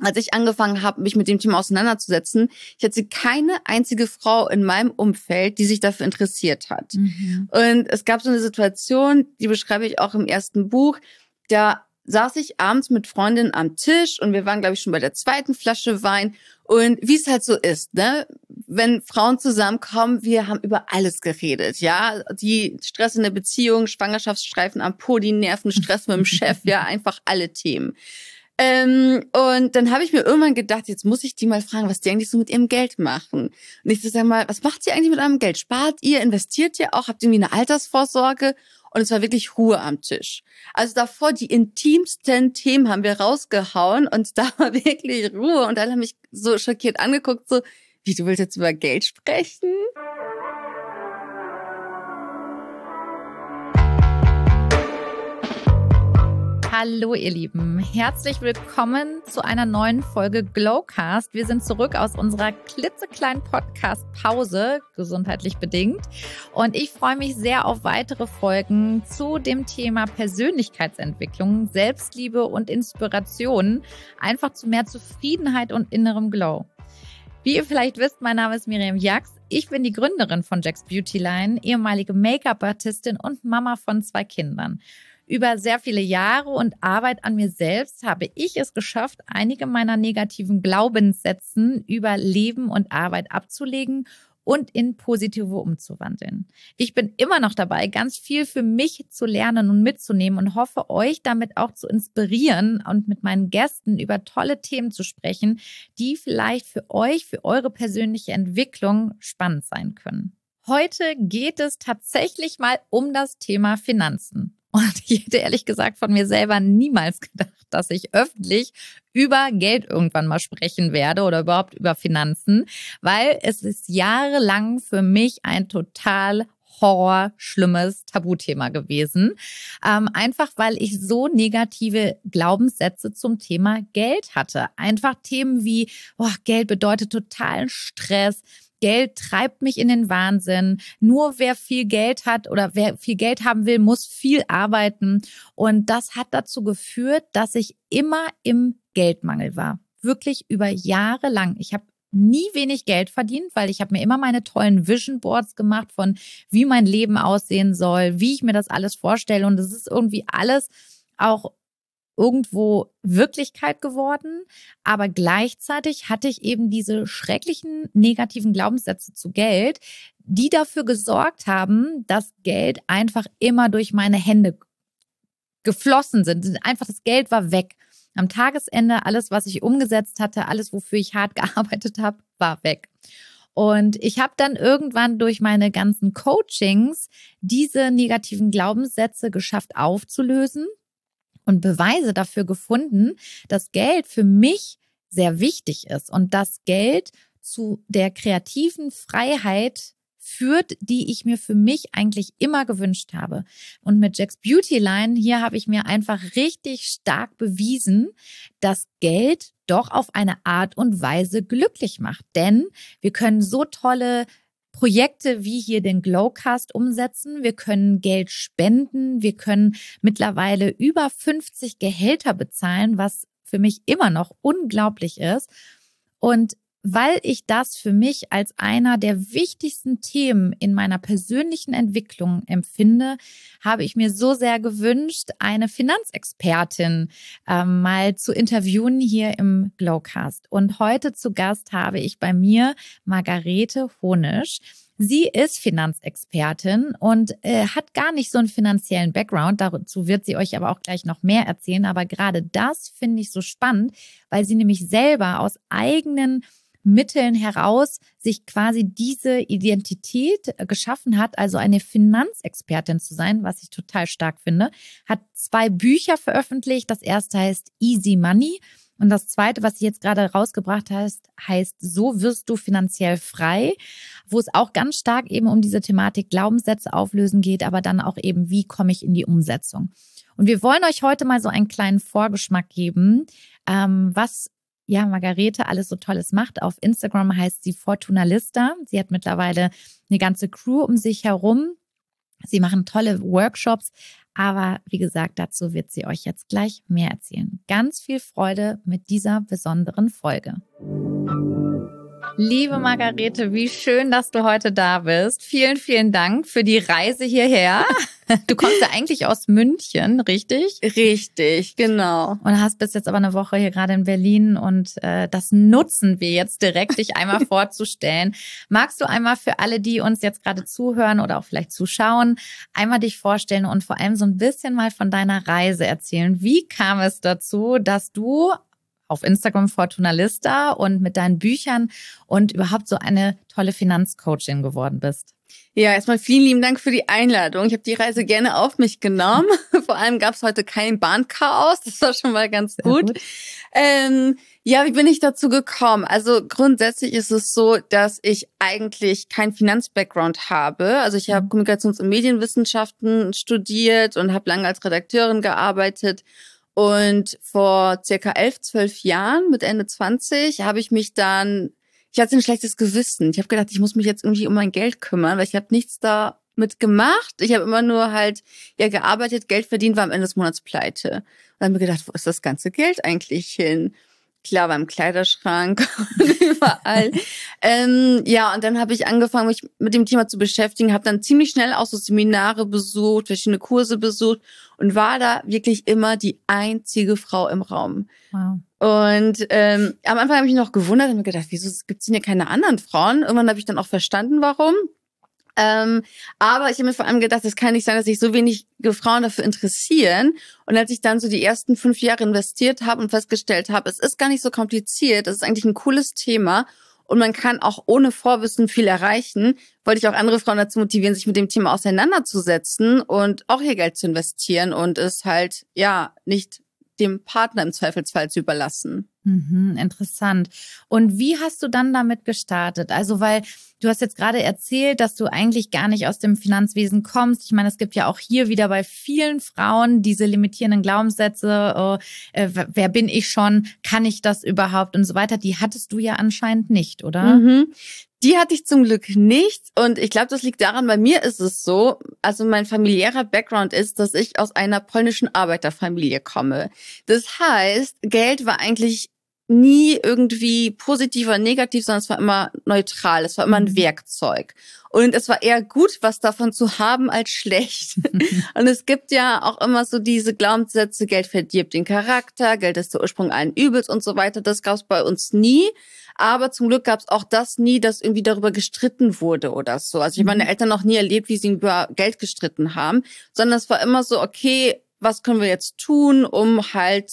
als ich angefangen habe, mich mit dem Thema auseinanderzusetzen, ich hatte keine einzige Frau in meinem Umfeld, die sich dafür interessiert hat. Und es gab so eine Situation, die beschreibe ich auch im ersten Buch, da saß ich abends mit Freundinnen am Tisch und wir waren, glaube ich, schon bei der zweiten Flasche Wein. Und wie es halt so ist, ne? Wenn Frauen zusammenkommen, wir haben über alles geredet, ja? Die Stress in der Beziehung, Schwangerschaftsstreifen am Po, die Nerven, Stress mit dem Chef, ja, einfach alle Themen. Und dann habe ich mir irgendwann gedacht, jetzt muss ich die mal fragen, was die eigentlich so mit ihrem Geld machen. Und ich so, sag mal, was macht ihr eigentlich mit eurem Geld? Spart ihr, investiert ihr auch? Habt ihr irgendwie eine Altersvorsorge? Und es war wirklich Ruhe am Tisch. Also davor die intimsten Themen haben wir rausgehauen und da war wirklich Ruhe. Und alle haben mich so schockiert angeguckt, so, wie, du willst jetzt über Geld sprechen? Hallo ihr Lieben, herzlich willkommen zu einer neuen Folge Glowcast. Wir sind zurück aus unserer klitzekleinen Podcast-Pause, gesundheitlich bedingt. Und ich freue mich sehr auf weitere Folgen zu dem Thema Persönlichkeitsentwicklung, Selbstliebe und Inspiration. Einfach zu mehr Zufriedenheit und innerem Glow. Wie ihr vielleicht wisst, mein Name ist Miriam Jax. Ich bin die Gründerin von Jax Beauty Line, ehemalige Make-up-Artistin und Mama von 2 Kindern. Über sehr viele Jahre und Arbeit an mir selbst habe ich es geschafft, einige meiner negativen Glaubenssätze über Leben und Arbeit abzulegen und in positive umzuwandeln. Ich bin immer noch dabei, ganz viel für mich zu lernen und mitzunehmen und hoffe, euch damit auch zu inspirieren und mit meinen Gästen über tolle Themen zu sprechen, die vielleicht für euch, für eure persönliche Entwicklung spannend sein können. Heute geht es tatsächlich mal um das Thema Finanzen. Und ich hätte ehrlich gesagt von mir selber niemals gedacht, dass ich öffentlich über Geld irgendwann mal sprechen werde oder überhaupt über Finanzen, weil es ist jahrelang für mich ein total schlimmes Tabuthema gewesen. Einfach weil ich so negative Glaubenssätze zum Thema Geld hatte. Einfach Themen wie, Geld bedeutet totalen Stress. Geld treibt mich in den Wahnsinn. Nur wer viel Geld hat oder wer viel Geld haben will, muss viel arbeiten. Und das hat dazu geführt, dass ich immer im Geldmangel war. Wirklich über Jahre lang. Ich habe nie wenig Geld verdient, weil ich habe mir immer meine tollen Vision Boards gemacht von wie mein Leben aussehen soll, wie ich mir das alles vorstelle. Und das ist irgendwie alles auch irgendwo Wirklichkeit geworden, aber gleichzeitig hatte ich eben diese schrecklichen negativen Glaubenssätze zu Geld, die dafür gesorgt haben, dass Geld einfach immer durch meine Hände geflossen sind. Einfach das Geld war weg. Am Tagesende alles, was ich umgesetzt hatte, alles, wofür ich hart gearbeitet habe, war weg. Und ich habe dann irgendwann durch meine ganzen Coachings diese negativen Glaubenssätze geschafft aufzulösen und Beweise dafür gefunden, dass Geld für mich sehr wichtig ist und dass Geld zu der kreativen Freiheit führt, die ich mir für mich eigentlich immer gewünscht habe. Und mit Jax Beauty Line, hier habe ich mir einfach richtig stark bewiesen, dass Geld doch auf eine Art und Weise glücklich macht. Denn wir können so tolle Projekte wie hier den Glowcast umsetzen. Wir können Geld spenden. Wir können mittlerweile über 50 Gehälter bezahlen, was für mich immer noch unglaublich ist. Und weil ich das für mich als einer der wichtigsten Themen in meiner persönlichen Entwicklung empfinde, habe ich mir so sehr gewünscht, eine Finanzexpertin mal zu interviewen hier im Glowcast. Und heute zu Gast habe ich bei mir Margarete Honisch. Sie ist Finanzexpertin und hat gar nicht so einen finanziellen Background. Dazu wird sie euch aber auch gleich noch mehr erzählen. Aber gerade das finde ich so spannend, weil sie nämlich selber aus eigenen Mitteln heraus sich quasi diese Identität geschaffen hat, also eine Finanzexpertin zu sein, was ich total stark finde, hat 2 Bücher veröffentlicht. Das erste heißt Easy Money und das zweite, was sie jetzt gerade rausgebracht heißt So wirst du finanziell frei, wo es auch ganz stark eben um diese Thematik Glaubenssätze auflösen geht, aber dann auch eben, wie komme ich in die Umsetzung. Und wir wollen euch heute mal so einen kleinen Vorgeschmack geben, was Margarete alles so Tolles macht. Auf Instagram heißt sie Fortunalista. Sie hat mittlerweile eine ganze Crew um sich herum. Sie machen tolle Workshops, Aber wie gesagt, dazu wird sie euch jetzt gleich mehr erzählen. Ganz viel Freude mit dieser besonderen Folge. Liebe Margarete, wie schön, dass du heute da bist. Vielen, vielen Dank für die Reise hierher. Du kommst ja eigentlich aus München, richtig? Richtig, genau. Und hast bis jetzt aber eine Woche hier gerade in Berlin und das nutzen wir jetzt direkt, dich einmal vorzustellen. Magst du einmal für alle, die uns jetzt gerade zuhören oder auch vielleicht zuschauen, einmal dich vorstellen und vor allem so ein bisschen mal von deiner Reise erzählen? Wie kam es dazu, dass du auf Instagram Fortuna Lista und mit deinen Büchern und überhaupt so eine tolle Finanzcoachin geworden bist? Ja, erstmal vielen lieben Dank für die Einladung. Ich habe die Reise gerne auf mich genommen. Vor allem gab es heute kein Bahnchaos. Das war schon mal ganz gut. Ja, wie bin ich dazu gekommen? Also grundsätzlich ist es so, dass ich eigentlich keinen Finanz-Background habe. Also ich habe Kommunikations- und Medienwissenschaften studiert und habe lange als Redakteurin gearbeitet. Und vor circa 11, 12 Jahren, mit Ende 20, habe ich mich dann, ich hatte ein schlechtes Gewissen. Ich habe gedacht, ich muss mich jetzt irgendwie um mein Geld kümmern, weil ich habe nichts damit gemacht. Ich habe immer nur halt gearbeitet, Geld verdient, war am Ende des Monats pleite. Und dann habe ich mir gedacht, wo ist das ganze Geld eigentlich hin? Klar, war im Kleiderschrank und überall. Und dann habe ich angefangen, mich mit dem Thema zu beschäftigen, habe dann ziemlich schnell auch so Seminare besucht, verschiedene Kurse besucht und war da wirklich immer die einzige Frau im Raum. Wow. Und am Anfang habe ich mich noch gewundert und mir gedacht, wieso gibt es denn hier keine anderen Frauen? Irgendwann habe ich dann auch verstanden, warum. Aber ich habe mir vor allem gedacht, es kann nicht sein, dass sich so wenig Frauen dafür interessieren. Und als ich dann so die ersten 5 Jahre investiert habe und festgestellt habe, es ist gar nicht so kompliziert, es ist eigentlich ein cooles Thema und man kann auch ohne Vorwissen viel erreichen, wollte ich auch andere Frauen dazu motivieren, sich mit dem Thema auseinanderzusetzen und auch ihr Geld zu investieren und es halt nicht dem Partner im Zweifelsfall zu überlassen. Interessant. Und wie hast du dann damit gestartet? Also, weil du hast jetzt gerade erzählt, dass du eigentlich gar nicht aus dem Finanzwesen kommst. Ich meine, es gibt ja auch hier wieder bei vielen Frauen diese limitierenden Glaubenssätze, wer bin ich schon, kann ich das überhaupt und so weiter. Die hattest du ja anscheinend nicht, oder? Die hatte ich zum Glück nicht und ich glaube, das liegt daran, bei mir ist es so, also mein familiärer Background ist, dass ich aus einer polnischen Arbeiterfamilie komme. Das heißt, Geld war eigentlich nie irgendwie positiv oder negativ, sondern es war immer neutral, es war immer ein Werkzeug. Und es war eher gut, was davon zu haben, als schlecht. Und es gibt ja auch immer so diese Glaubenssätze, Geld verdirbt den Charakter, Geld ist der Ursprung allen Übels und so weiter. Das gab es bei uns nie. Aber zum Glück gab es auch das nie, dass irgendwie darüber gestritten wurde oder so. Also ich habe meine Eltern noch nie erlebt, wie sie über Geld gestritten haben, sondern es war immer so, okay, was können wir jetzt tun, um halt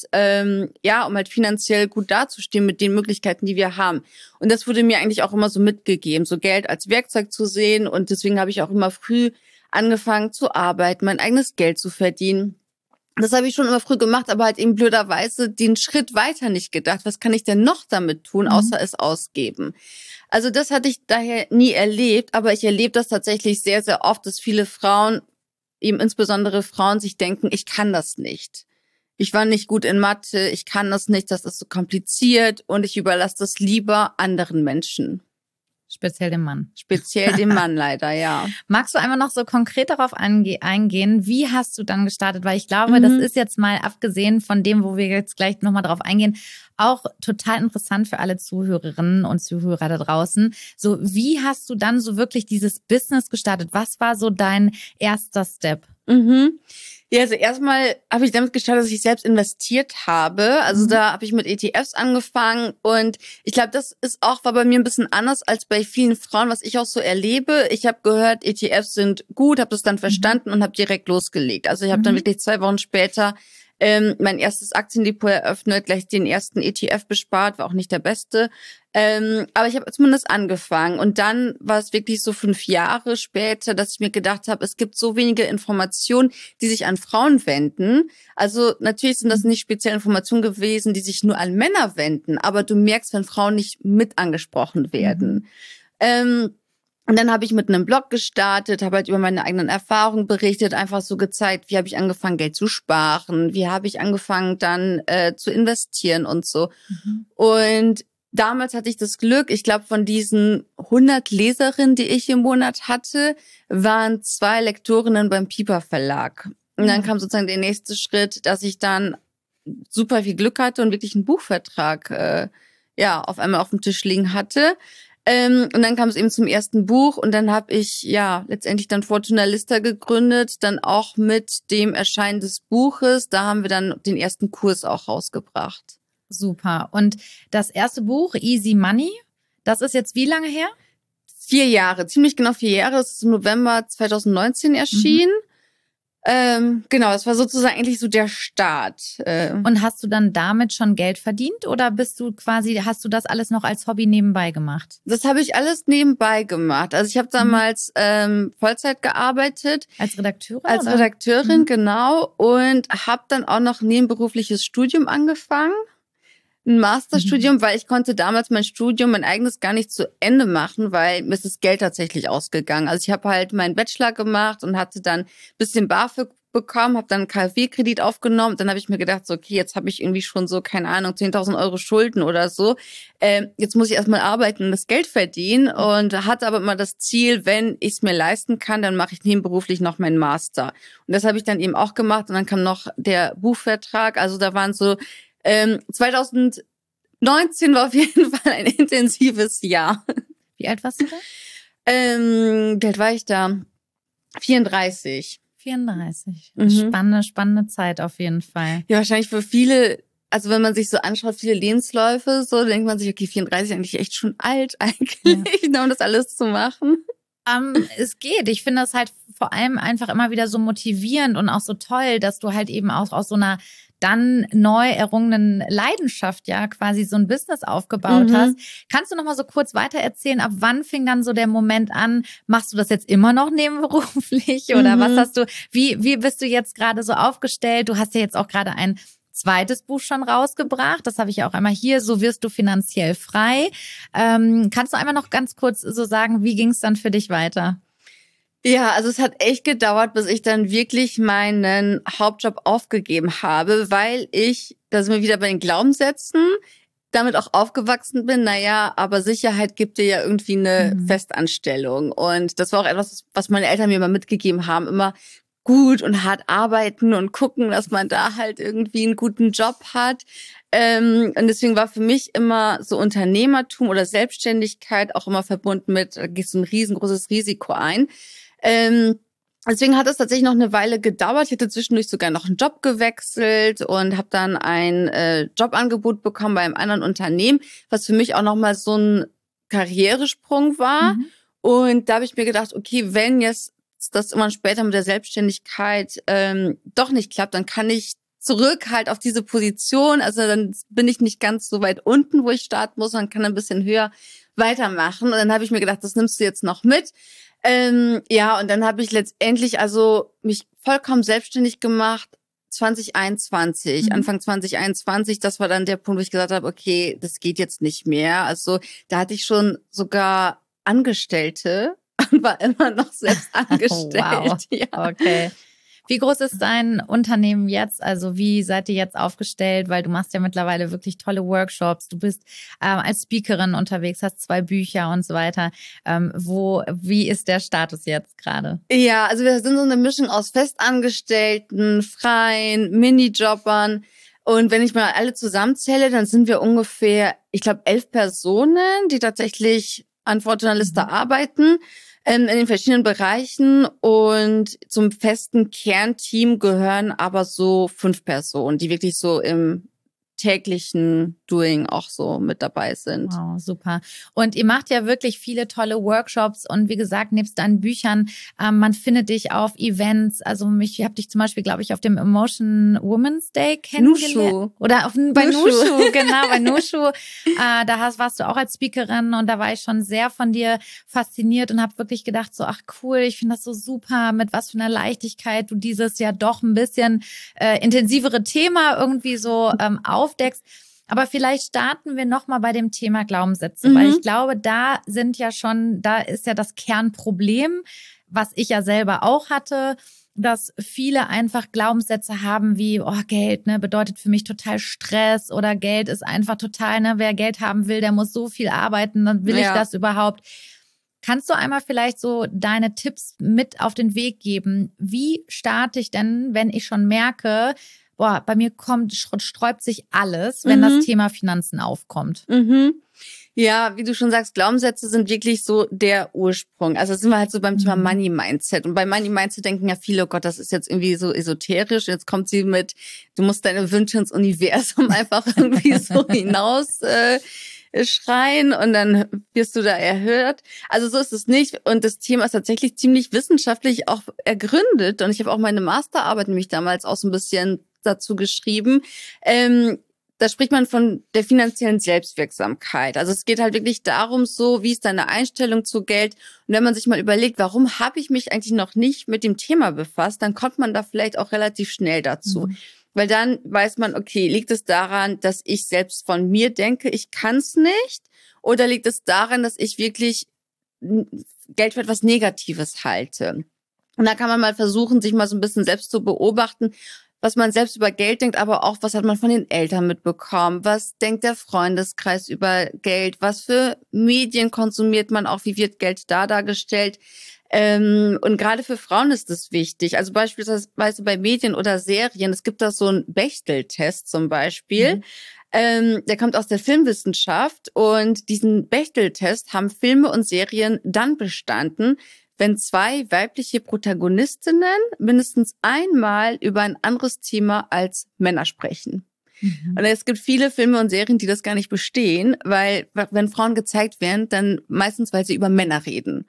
finanziell gut dazustehen mit den Möglichkeiten, die wir haben. Und das wurde mir eigentlich auch immer so mitgegeben, so Geld als Werkzeug zu sehen. Und deswegen habe ich auch immer früh angefangen zu arbeiten, mein eigenes Geld zu verdienen. Das habe ich schon immer früh gemacht, aber halt eben blöderweise den Schritt weiter nicht gedacht. Was kann ich denn noch damit tun, außer es ausgeben? Also das hatte ich daher nie erlebt, aber ich erlebe das tatsächlich sehr, sehr oft, dass viele Frauen, eben insbesondere Frauen, sich denken, ich kann das nicht. Ich war nicht gut in Mathe, ich kann das nicht, das ist so kompliziert und ich überlasse das lieber anderen Menschen. Speziell dem Mann. Speziell dem Mann leider, ja. Magst du einmal noch so konkret darauf eingehen? Wie hast du dann gestartet? Weil ich glaube, das ist jetzt mal abgesehen von dem, wo wir jetzt gleich nochmal drauf eingehen, auch total interessant für alle Zuhörerinnen und Zuhörer da draußen. So, wie hast du dann so wirklich dieses Business gestartet? Was war so dein erster Step? Ja, also erstmal habe ich damit gestartet, dass ich selbst investiert habe. Also da habe ich mit ETFs angefangen und ich glaube, war bei mir ein bisschen anders als bei vielen Frauen, was ich auch so erlebe. Ich habe gehört, ETFs sind gut, habe das dann verstanden und habe direkt losgelegt. Also ich habe dann wirklich 2 Wochen später mein erstes Aktiendepot eröffnet, gleich den ersten ETF bespart, war auch nicht der beste. Aber ich habe zumindest angefangen. Und dann war es wirklich so 5 Jahre später, dass ich mir gedacht habe, es gibt so wenige Informationen, die sich an Frauen wenden. Also natürlich sind das nicht spezielle Informationen gewesen, die sich nur an Männer wenden. Aber du merkst, wenn Frauen nicht mit angesprochen werden. Und dann habe ich mit einem Blog gestartet, habe halt über meine eigenen Erfahrungen berichtet, einfach so gezeigt, wie habe ich angefangen, Geld zu sparen, wie habe ich angefangen, dann zu investieren und so. Und damals hatte ich das Glück, ich glaube, von diesen 100 Leserinnen, die ich im Monat hatte, waren 2 Lektorinnen beim Piper Verlag. Und dann kam sozusagen der nächste Schritt, dass ich dann super viel Glück hatte und wirklich einen Buchvertrag auf einmal auf dem Tisch liegen hatte. Und dann kam es eben zum ersten Buch und dann habe ich letztendlich dann Fortuna Lista gegründet, dann auch mit dem Erscheinen des Buches. Da haben wir dann den ersten Kurs auch rausgebracht. Super. Und das erste Buch, Easy Money, das ist jetzt wie lange her? 4 Jahre, ziemlich genau 4 Jahre. Es ist im November 2019 erschienen. Genau, das war sozusagen eigentlich so der Start. Und hast du dann damit schon Geld verdient oder hast du das alles noch als Hobby nebenbei gemacht? Das habe ich alles nebenbei gemacht. Also ich habe damals Vollzeit gearbeitet. Als Redakteurin? Als Redakteurin, genau. Und habe dann auch noch ein nebenberufliches Studium angefangen. Ein Masterstudium, weil ich konnte damals mein eigenes gar nicht zu Ende machen, weil mir ist das Geld tatsächlich ausgegangen. Also ich habe halt meinen Bachelor gemacht und hatte dann ein bisschen BAföG bekommen, habe dann einen KfW-Kredit aufgenommen. Dann habe ich mir gedacht, so, okay, jetzt habe ich irgendwie schon so, keine Ahnung, 10.000 Euro Schulden oder so. Jetzt muss ich erstmal arbeiten und das Geld verdienen und hatte aber immer das Ziel, wenn ich es mir leisten kann, dann mache ich nebenberuflich noch meinen Master. Und das habe ich dann eben auch gemacht und dann kam noch der Buchvertrag. Also da waren so 2019 war auf jeden Fall ein intensives Jahr. Wie alt warst du da? Wie alt war ich da? 34. 34. Spannende Zeit auf jeden Fall. Ja, wahrscheinlich für viele, also wenn man sich so anschaut, viele Lebensläufe, so denkt man sich, okay, 34 ist eigentlich echt schon alt eigentlich, um das alles zu machen. Es geht. Ich finde das halt vor allem einfach immer wieder so motivierend und auch so toll, dass du halt eben auch aus so einer dann neu errungenen Leidenschaft ja quasi so ein Business aufgebaut hast. Kannst du noch mal so kurz weiter erzählen, ab wann fing dann so der Moment an? Machst du das jetzt immer noch nebenberuflich oder was hast du, wie bist du jetzt gerade so aufgestellt? Du hast ja jetzt auch gerade ein zweites Buch schon rausgebracht. Das habe ich ja auch einmal hier. So wirst du finanziell frei. Kannst du einmal noch ganz kurz so sagen, wie ging es dann für dich weiter? Ja, also es hat echt gedauert, bis ich dann wirklich meinen Hauptjob aufgegeben habe, weil da sind wir wieder bei den Glaubenssätzen, damit auch aufgewachsen bin. Naja, aber Sicherheit gibt dir ja irgendwie eine Festanstellung. Und das war auch etwas, was meine Eltern mir immer mitgegeben haben. Immer gut und hart arbeiten und gucken, dass man da halt irgendwie einen guten Job hat. Und deswegen war für mich immer so Unternehmertum oder Selbstständigkeit auch immer verbunden mit, da gehst du ein riesengroßes Risiko ein. Deswegen hat es tatsächlich noch eine Weile gedauert. Ich hatte zwischendurch sogar noch einen Job gewechselt und habe dann ein Jobangebot bekommen bei einem anderen Unternehmen, was für mich auch nochmal so ein Karrieresprung war. Und da habe ich mir gedacht, okay, wenn jetzt das immer später mit der Selbstständigkeit doch nicht klappt, dann kann ich zurück halt auf diese Position. Also dann bin ich nicht ganz so weit unten, wo ich starten muss, sondern kann ein bisschen höher weitermachen. Und dann habe ich mir gedacht, das nimmst du jetzt noch mit. Und dann habe ich letztendlich also mich vollkommen selbstständig gemacht 2021, Anfang 2021. Das war dann der Punkt, wo ich gesagt habe, okay, das geht jetzt nicht mehr. Also da hatte ich schon sogar Angestellte und war immer noch selbst angestellt. Wow. Ja. Okay. Wie groß ist dein Unternehmen jetzt? Also wie seid ihr jetzt aufgestellt? Weil du machst ja mittlerweile wirklich tolle Workshops. Du bist als Speakerin unterwegs, hast 2 Bücher und so weiter. Wie ist der Status jetzt gerade? Ja, also wir sind so eine Mischung aus Festangestellten, Freien, Minijobbern. Und wenn ich mal alle zusammenzähle, dann sind wir ungefähr, ich glaube, 11 Personen, die tatsächlich an Fortuna Lista arbeiten. In den verschiedenen Bereichen und zum festen Kernteam gehören aber so 5 Personen, die wirklich so im täglichen Doing auch so mit dabei sind. Wow, super. Und ihr macht ja wirklich viele tolle Workshops und wie gesagt, nebst deinen Büchern, man findet dich auf Events. Also ich habe dich zum Beispiel, glaube ich, auf dem Emotion Women's Day kennengelernt. Nushu. Oder bei Nushu, genau, bei Nushu. Warst du auch als Speakerin und da war ich schon sehr von dir fasziniert und habe wirklich gedacht so, ach cool, ich finde das so super, mit was für einer Leichtigkeit du dieses ja doch ein bisschen intensivere Thema irgendwie so aufdeckst. Aber vielleicht starten wir nochmal bei dem Thema Glaubenssätze, weil ich glaube, da ist ja das Kernproblem, was ich ja selber auch hatte, dass viele einfach Glaubenssätze haben wie, oh, Geld, ne, bedeutet für mich total Stress oder Geld ist einfach total, ne, wer Geld haben will, der muss so viel arbeiten, dann will ich das überhaupt. Kannst du einmal vielleicht so deine Tipps mit auf den Weg geben? Wie starte ich denn, wenn ich schon merke, boah, bei mir sträubt sich alles, wenn das Thema Finanzen aufkommt? Ja, wie du schon sagst, Glaubenssätze sind wirklich so der Ursprung. Also sind wir halt so beim Thema Money Mindset. Und bei Money Mindset denken ja viele, oh Gott, das ist jetzt irgendwie so esoterisch. Jetzt kommt sie mit, du musst deine Wünsche ins Universum einfach irgendwie so hinaus schreien und dann wirst du da erhört. Also so ist es nicht. Und das Thema ist tatsächlich ziemlich wissenschaftlich auch ergründet. Und ich habe auch meine Masterarbeit nämlich damals auch so ein bisschen dazu geschrieben. Da spricht man von der finanziellen Selbstwirksamkeit. Also es geht halt wirklich darum, so wie ist deine Einstellung zu Geld. Und wenn man sich mal überlegt, warum habe ich mich eigentlich noch nicht mit dem Thema befasst, dann kommt man da vielleicht auch relativ schnell dazu. Weil dann weiß man, okay, liegt es daran, dass ich selbst von mir denke, ich kann es nicht? Oder liegt es daran, dass ich wirklich Geld für etwas Negatives halte? Und da kann man mal versuchen, sich mal so ein bisschen selbst zu beobachten, was man selbst über Geld denkt, aber auch, was hat man von den Eltern mitbekommen? Was denkt der Freundeskreis über Geld? Was für Medien konsumiert man auch? Wie wird Geld da dargestellt? Und gerade für Frauen ist das wichtig. Also beispielsweise bei Medien oder Serien, es gibt da so einen Bechtel-Test zum Beispiel. Der kommt aus der Filmwissenschaft und diesen Bechtel-Test haben Filme und Serien dann bestanden, wenn 2 weibliche Protagonistinnen mindestens einmal über ein anderes Thema als Männer sprechen. Und es gibt viele Filme und Serien, die das gar nicht bestehen, weil wenn Frauen gezeigt werden, dann meistens, weil sie über Männer reden.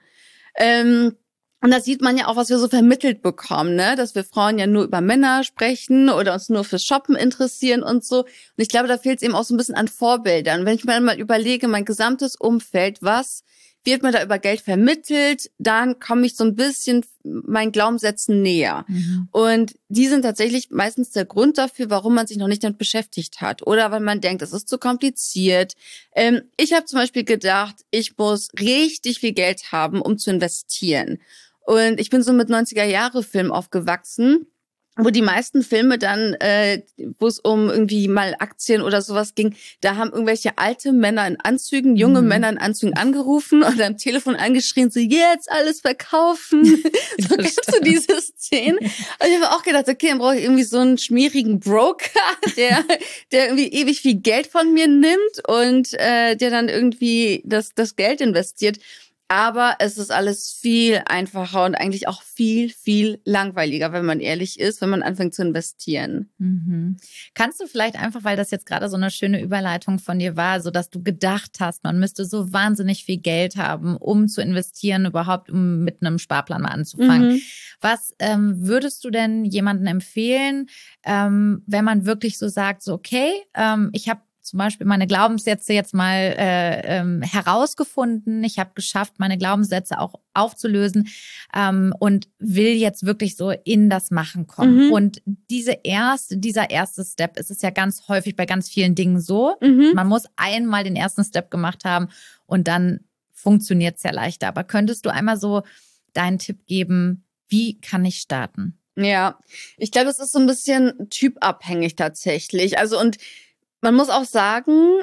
Und da sieht man ja auch, was wir so vermittelt bekommen, ne? Dass wir Frauen ja nur über Männer sprechen oder uns nur fürs Shoppen interessieren und so. Und ich glaube, da fehlt es eben auch so ein bisschen an Vorbildern. Wenn ich mir mal überlege, mein gesamtes Umfeld, was wird mir da über Geld vermittelt, dann komme ich so ein bisschen meinen Glaubenssätzen näher. Und die sind tatsächlich meistens der Grund dafür, warum man sich noch nicht damit beschäftigt hat. Oder weil man denkt, es ist zu kompliziert. Ich habe zum Beispiel gedacht, ich muss richtig viel Geld haben, um zu investieren. Und ich bin so mit 90er-Jahre-Filmen aufgewachsen, wo die meisten Filme dann, wo es um irgendwie mal Aktien oder sowas ging, da haben irgendwelche alte Männer in Anzügen, junge Männer in Anzügen angerufen und am Telefon angeschrien, so jetzt alles verkaufen. So kennst du diese Szene? Und ich habe auch gedacht, okay, dann brauche ich irgendwie so einen schmierigen Broker, der irgendwie ewig viel Geld von mir nimmt und der dann irgendwie das Geld investiert. Aber es ist alles viel einfacher und eigentlich auch viel, viel langweiliger, wenn man ehrlich ist, wenn man anfängt zu investieren. Kannst du vielleicht einfach, weil das jetzt gerade so eine schöne Überleitung von dir war, so dass du gedacht hast, man müsste so wahnsinnig viel Geld haben, um zu investieren, überhaupt um mit einem Sparplan mal anzufangen. Was würdest du denn jemandem empfehlen, wenn man wirklich so sagt, so okay, ich habe zum Beispiel meine Glaubenssätze jetzt mal herausgefunden. Ich habe geschafft, meine Glaubenssätze auch aufzulösen und will jetzt wirklich so in das Machen kommen. Und dieser erste Step, es ist ja ganz häufig bei ganz vielen Dingen so, man muss einmal den ersten Step gemacht haben und dann funktioniert es ja leichter. Aber könntest du einmal so deinen Tipp geben, wie kann ich starten? Ja, ich glaube, es ist so ein bisschen typabhängig tatsächlich. Also und man muss auch sagen,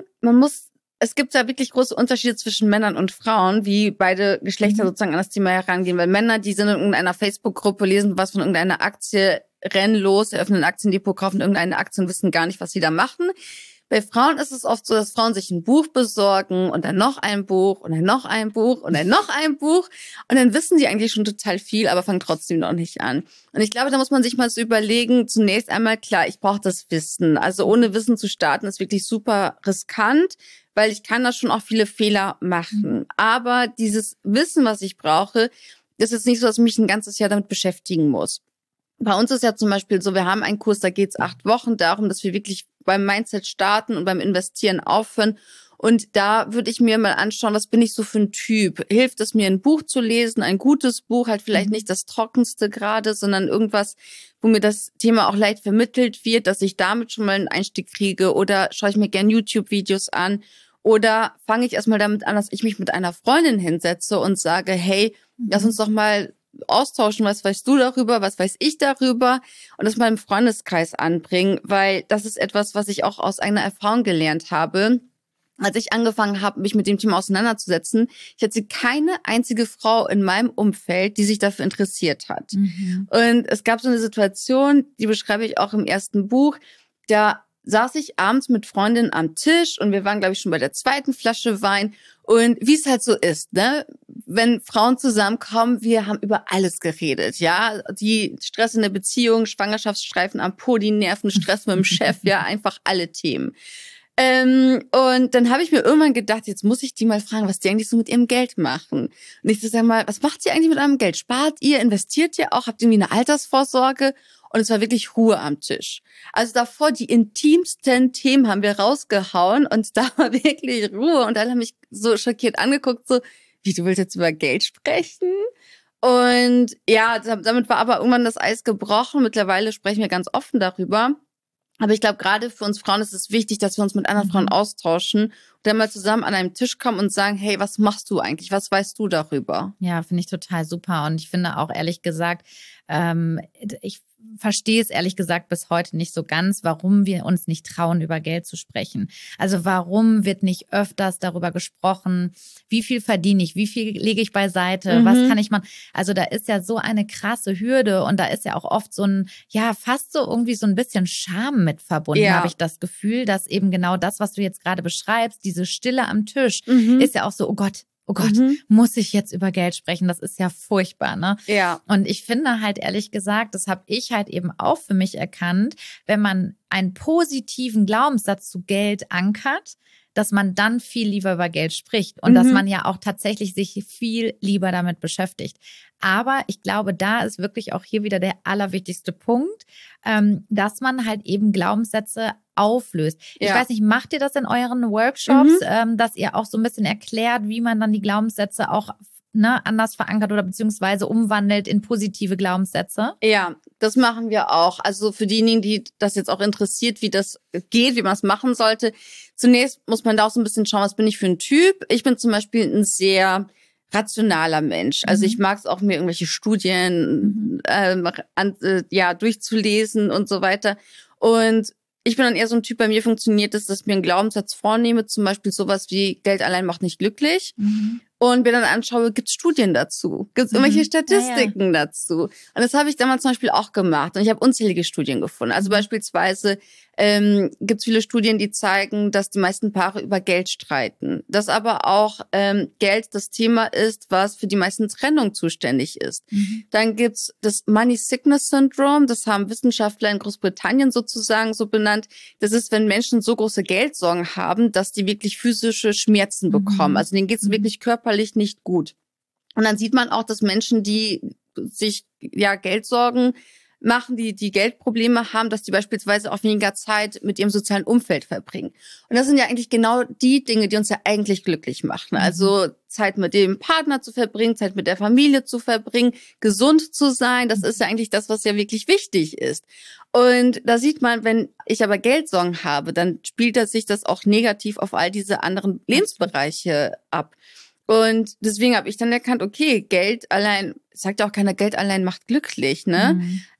es gibt da wirklich große Unterschiede zwischen Männern und Frauen, wie beide Geschlechter sozusagen an das Thema herangehen. Weil Männer, die sind in irgendeiner Facebook-Gruppe, lesen was von irgendeiner Aktie, rennen los, eröffnen ein Aktiendepot, kaufen irgendeine Aktie und wissen gar nicht, was sie da machen. Bei Frauen ist es oft so, dass Frauen sich ein Buch besorgen und dann noch ein Buch und dann noch ein Buch und dann noch ein Buch und dann wissen sie eigentlich schon total viel, aber fangen trotzdem noch nicht an. Und ich glaube, da muss man sich mal so überlegen, zunächst einmal, klar, ich brauche das Wissen. Also ohne Wissen zu starten ist wirklich super riskant, weil ich kann da schon auch viele Fehler machen. Aber dieses Wissen, was ich brauche, ist jetzt nicht so, dass ich mich ein ganzes Jahr damit beschäftigen muss. Bei uns ist ja zum Beispiel so, wir haben einen Kurs, da geht es 8 Wochen darum, dass wir wirklich beim Mindset starten und beim Investieren aufhören. Und da würde ich mir mal anschauen, was bin ich so für ein Typ? Hilft es mir, ein Buch zu lesen, ein gutes Buch, halt vielleicht nicht das Trockenste gerade, sondern irgendwas, wo mir das Thema auch leicht vermittelt wird, dass ich damit schon mal einen Einstieg kriege, oder schaue ich mir gerne YouTube-Videos an, oder fange ich erstmal damit an, dass ich mich mit einer Freundin hinsetze und sage, hey, lass uns doch mal austauschen, was weißt du darüber, was weiß ich darüber, und das mal im Freundeskreis anbringen, weil das ist etwas, was ich auch aus eigener Erfahrung gelernt habe. als ich angefangen habe, mich mit dem Thema auseinanderzusetzen, ich hatte keine einzige Frau in meinem Umfeld, die sich dafür interessiert hat. Und es gab so eine Situation, die beschreibe ich auch im ersten Buch, da saß ich abends mit Freundinnen am Tisch und wir waren, glaube ich, schon bei der zweiten Flasche Wein. Und wie es halt so ist, ne, wenn Frauen zusammenkommen, wir haben über alles geredet, ja, die Stress in der Beziehung, Schwangerschaftsstreifen am Po, die Nerven, Stress mit dem Chef, ja, einfach alle Themen. Und dann habe ich mir irgendwann gedacht, jetzt muss ich die mal fragen, was die eigentlich so mit ihrem Geld machen. Und ich so, sag mal, was macht ihr eigentlich mit eurem Geld? Spart ihr, investiert ihr auch, habt ihr irgendwie eine Altersvorsorge? Und es war wirklich Ruhe am Tisch. Also davor die intimsten Themen haben wir rausgehauen und da war wirklich Ruhe. Und alle haben mich so schockiert angeguckt, so, wie, du willst jetzt über Geld sprechen? Und ja, damit war aber irgendwann das Eis gebrochen. Mittlerweile sprechen wir ganz offen darüber. Aber ich glaube, gerade für uns Frauen ist es wichtig, dass wir uns mit anderen Frauen austauschen und dann mal zusammen an einem Tisch kommen und sagen, hey, was machst du eigentlich? Was weißt du darüber? Ja, finde ich total super. Und ich finde auch ehrlich gesagt, ich verstehe es ehrlich gesagt bis heute nicht so ganz, warum wir uns nicht trauen, über Geld zu sprechen. Also warum wird nicht öfters darüber gesprochen, wie viel verdiene ich, wie viel lege ich beiseite, was kann ich machen? Also da ist ja so eine krasse Hürde und da ist ja auch oft so ein, ja, fast so irgendwie so ein bisschen Scham mit verbunden, habe ich das Gefühl, dass eben genau das, was du jetzt gerade beschreibst, diese Stille am Tisch, ist ja auch so, oh Gott, muss ich jetzt über Geld sprechen? Das ist ja furchtbar, ne? Ja. Und ich finde halt ehrlich gesagt, das habe ich halt eben auch für mich erkannt, wenn man einen positiven Glaubenssatz zu Geld ankert, dass man dann viel lieber über Geld spricht und dass man ja auch tatsächlich sich viel lieber damit beschäftigt. Aber ich glaube, da ist wirklich auch hier wieder der allerwichtigste Punkt, dass man halt eben Glaubenssätze auflöst. Ich weiß nicht, macht ihr das in euren Workshops, dass ihr auch so ein bisschen erklärt, wie man dann die Glaubenssätze auch anders verankert oder beziehungsweise umwandelt in positive Glaubenssätze? Ja, das machen wir auch. Also für diejenigen, die das jetzt auch interessiert, wie das geht, wie man es machen sollte. Zunächst muss man da auch so ein bisschen schauen, was bin ich für ein Typ. Ich bin zum Beispiel ein sehr rationaler Mensch. Also ich mag es auch, mir irgendwelche Studien durchzulesen und so weiter. Und ich bin dann eher so ein Typ, bei mir funktioniert es, dass ich mir einen Glaubenssatz vornehme, zum Beispiel sowas wie Geld allein macht nicht glücklich. Und mir dann anschaue, gibt es Studien dazu? Gibt es irgendwelche Statistiken dazu? Und das habe ich damals zum Beispiel auch gemacht. Und ich habe unzählige Studien gefunden. Also beispielsweise gibt es viele Studien, die zeigen, dass die meisten Paare über Geld streiten. Dass aber auch Geld das Thema ist, was für die meisten Trennung zuständig ist. Dann gibt's das Money Sickness Syndrome. Das haben Wissenschaftler in Großbritannien sozusagen so benannt. Das ist, wenn Menschen so große Geldsorgen haben, dass die wirklich physische Schmerzen bekommen. Also denen geht's wirklich körperlich nicht gut. Und dann sieht man auch, dass Menschen, die sich Geldsorgen machen, die Geldprobleme haben, dass die beispielsweise auch weniger Zeit mit ihrem sozialen Umfeld verbringen. Und das sind ja eigentlich genau die Dinge, die uns ja eigentlich glücklich machen. Also Zeit mit dem Partner zu verbringen, Zeit mit der Familie zu verbringen, gesund zu sein, das ist ja eigentlich das, was ja wirklich wichtig ist. Und da sieht man, wenn ich aber Geldsorgen habe, dann spielt sich das auch negativ auf all diese anderen Lebensbereiche ab. Und deswegen habe ich dann erkannt, okay, Geld allein, sagt ja auch keiner, Geld allein macht glücklich, ne?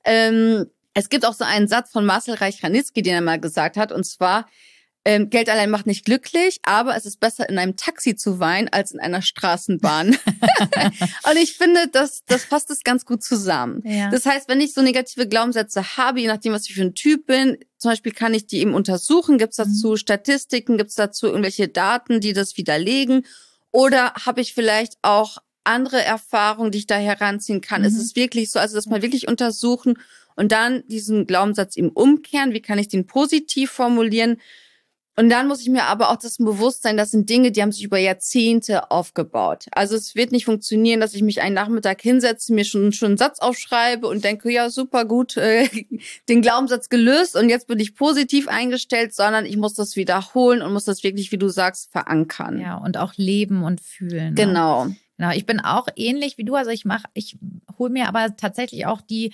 Es gibt auch so einen Satz von Marcel Reich-Ranitzky, den er mal gesagt hat, und zwar, Geld allein macht nicht glücklich, aber es ist besser, in einem Taxi zu weinen, als in einer Straßenbahn. Und ich finde, das fasst es ganz gut zusammen. Ja. Das heißt, wenn ich so negative Glaubenssätze habe, je nachdem, was ich für ein Typ bin, zum Beispiel kann ich die eben untersuchen, gibt es dazu Statistiken, gibt es dazu irgendwelche Daten, die das widerlegen, oder habe ich vielleicht auch andere Erfahrungen, die ich da heranziehen kann? Ist es wirklich so, also das mal wirklich untersuchen und dann diesen Glaubenssatz eben umkehren? Wie kann ich den positiv formulieren? Und dann muss ich mir aber auch das bewusst sein, das sind Dinge, die haben sich über Jahrzehnte aufgebaut. Also es wird nicht funktionieren, dass ich mich einen Nachmittag hinsetze, mir schon einen Satz aufschreibe und denke, ja, super gut, den Glaubenssatz gelöst und jetzt bin ich positiv eingestellt, sondern ich muss das wiederholen und muss das wirklich, wie du sagst, verankern. Ja, und auch leben und fühlen. Genau. Ne? Genau, ich bin auch ähnlich wie du. Also ich hole mir aber tatsächlich auch die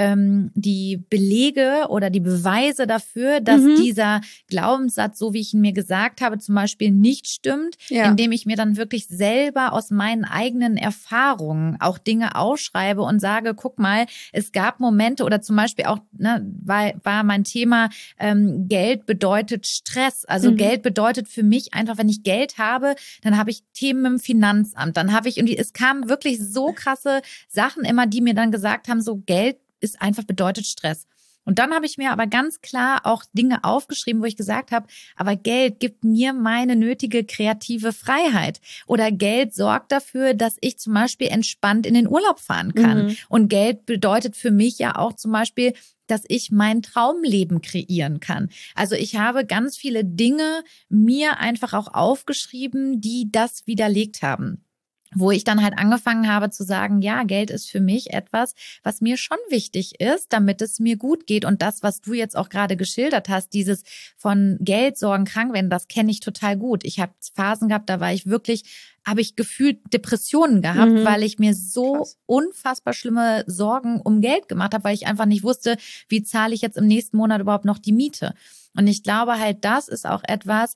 Belege oder die Beweise dafür, dass dieser Glaubenssatz, so wie ich ihn mir gesagt habe, zum Beispiel nicht stimmt, indem ich mir dann wirklich selber aus meinen eigenen Erfahrungen auch Dinge aufschreibe und sage, guck mal, es gab Momente oder zum Beispiel auch, war mein Thema, Geld bedeutet Stress. Also Geld bedeutet für mich einfach, wenn ich Geld habe, dann habe ich Themen im Finanzamt, dann habe ich, und es kamen wirklich so krasse Sachen immer, die mir dann gesagt haben, so Geld ist einfach bedeutet Stress. Und dann habe ich mir aber ganz klar auch Dinge aufgeschrieben, wo ich gesagt habe, aber Geld gibt mir meine nötige kreative Freiheit. Oder Geld sorgt dafür, dass ich zum Beispiel entspannt in den Urlaub fahren kann. Und Geld bedeutet für mich ja auch zum Beispiel, dass ich mein Traumleben kreieren kann. Also ich habe ganz viele Dinge mir einfach auch aufgeschrieben, die das widerlegt haben. Wo ich dann halt angefangen habe zu sagen, ja, Geld ist für mich etwas, was mir schon wichtig ist, damit es mir gut geht. Und das, was du jetzt auch gerade geschildert hast, dieses von Geld sorgen, krank werden, das kenne ich total gut. Ich habe Phasen gehabt, da habe ich gefühlt Depressionen gehabt, weil ich mir so unfassbar schlimme Sorgen um Geld gemacht habe, weil ich einfach nicht wusste, wie zahle ich jetzt im nächsten Monat überhaupt noch die Miete. Und ich glaube halt, das ist auch etwas,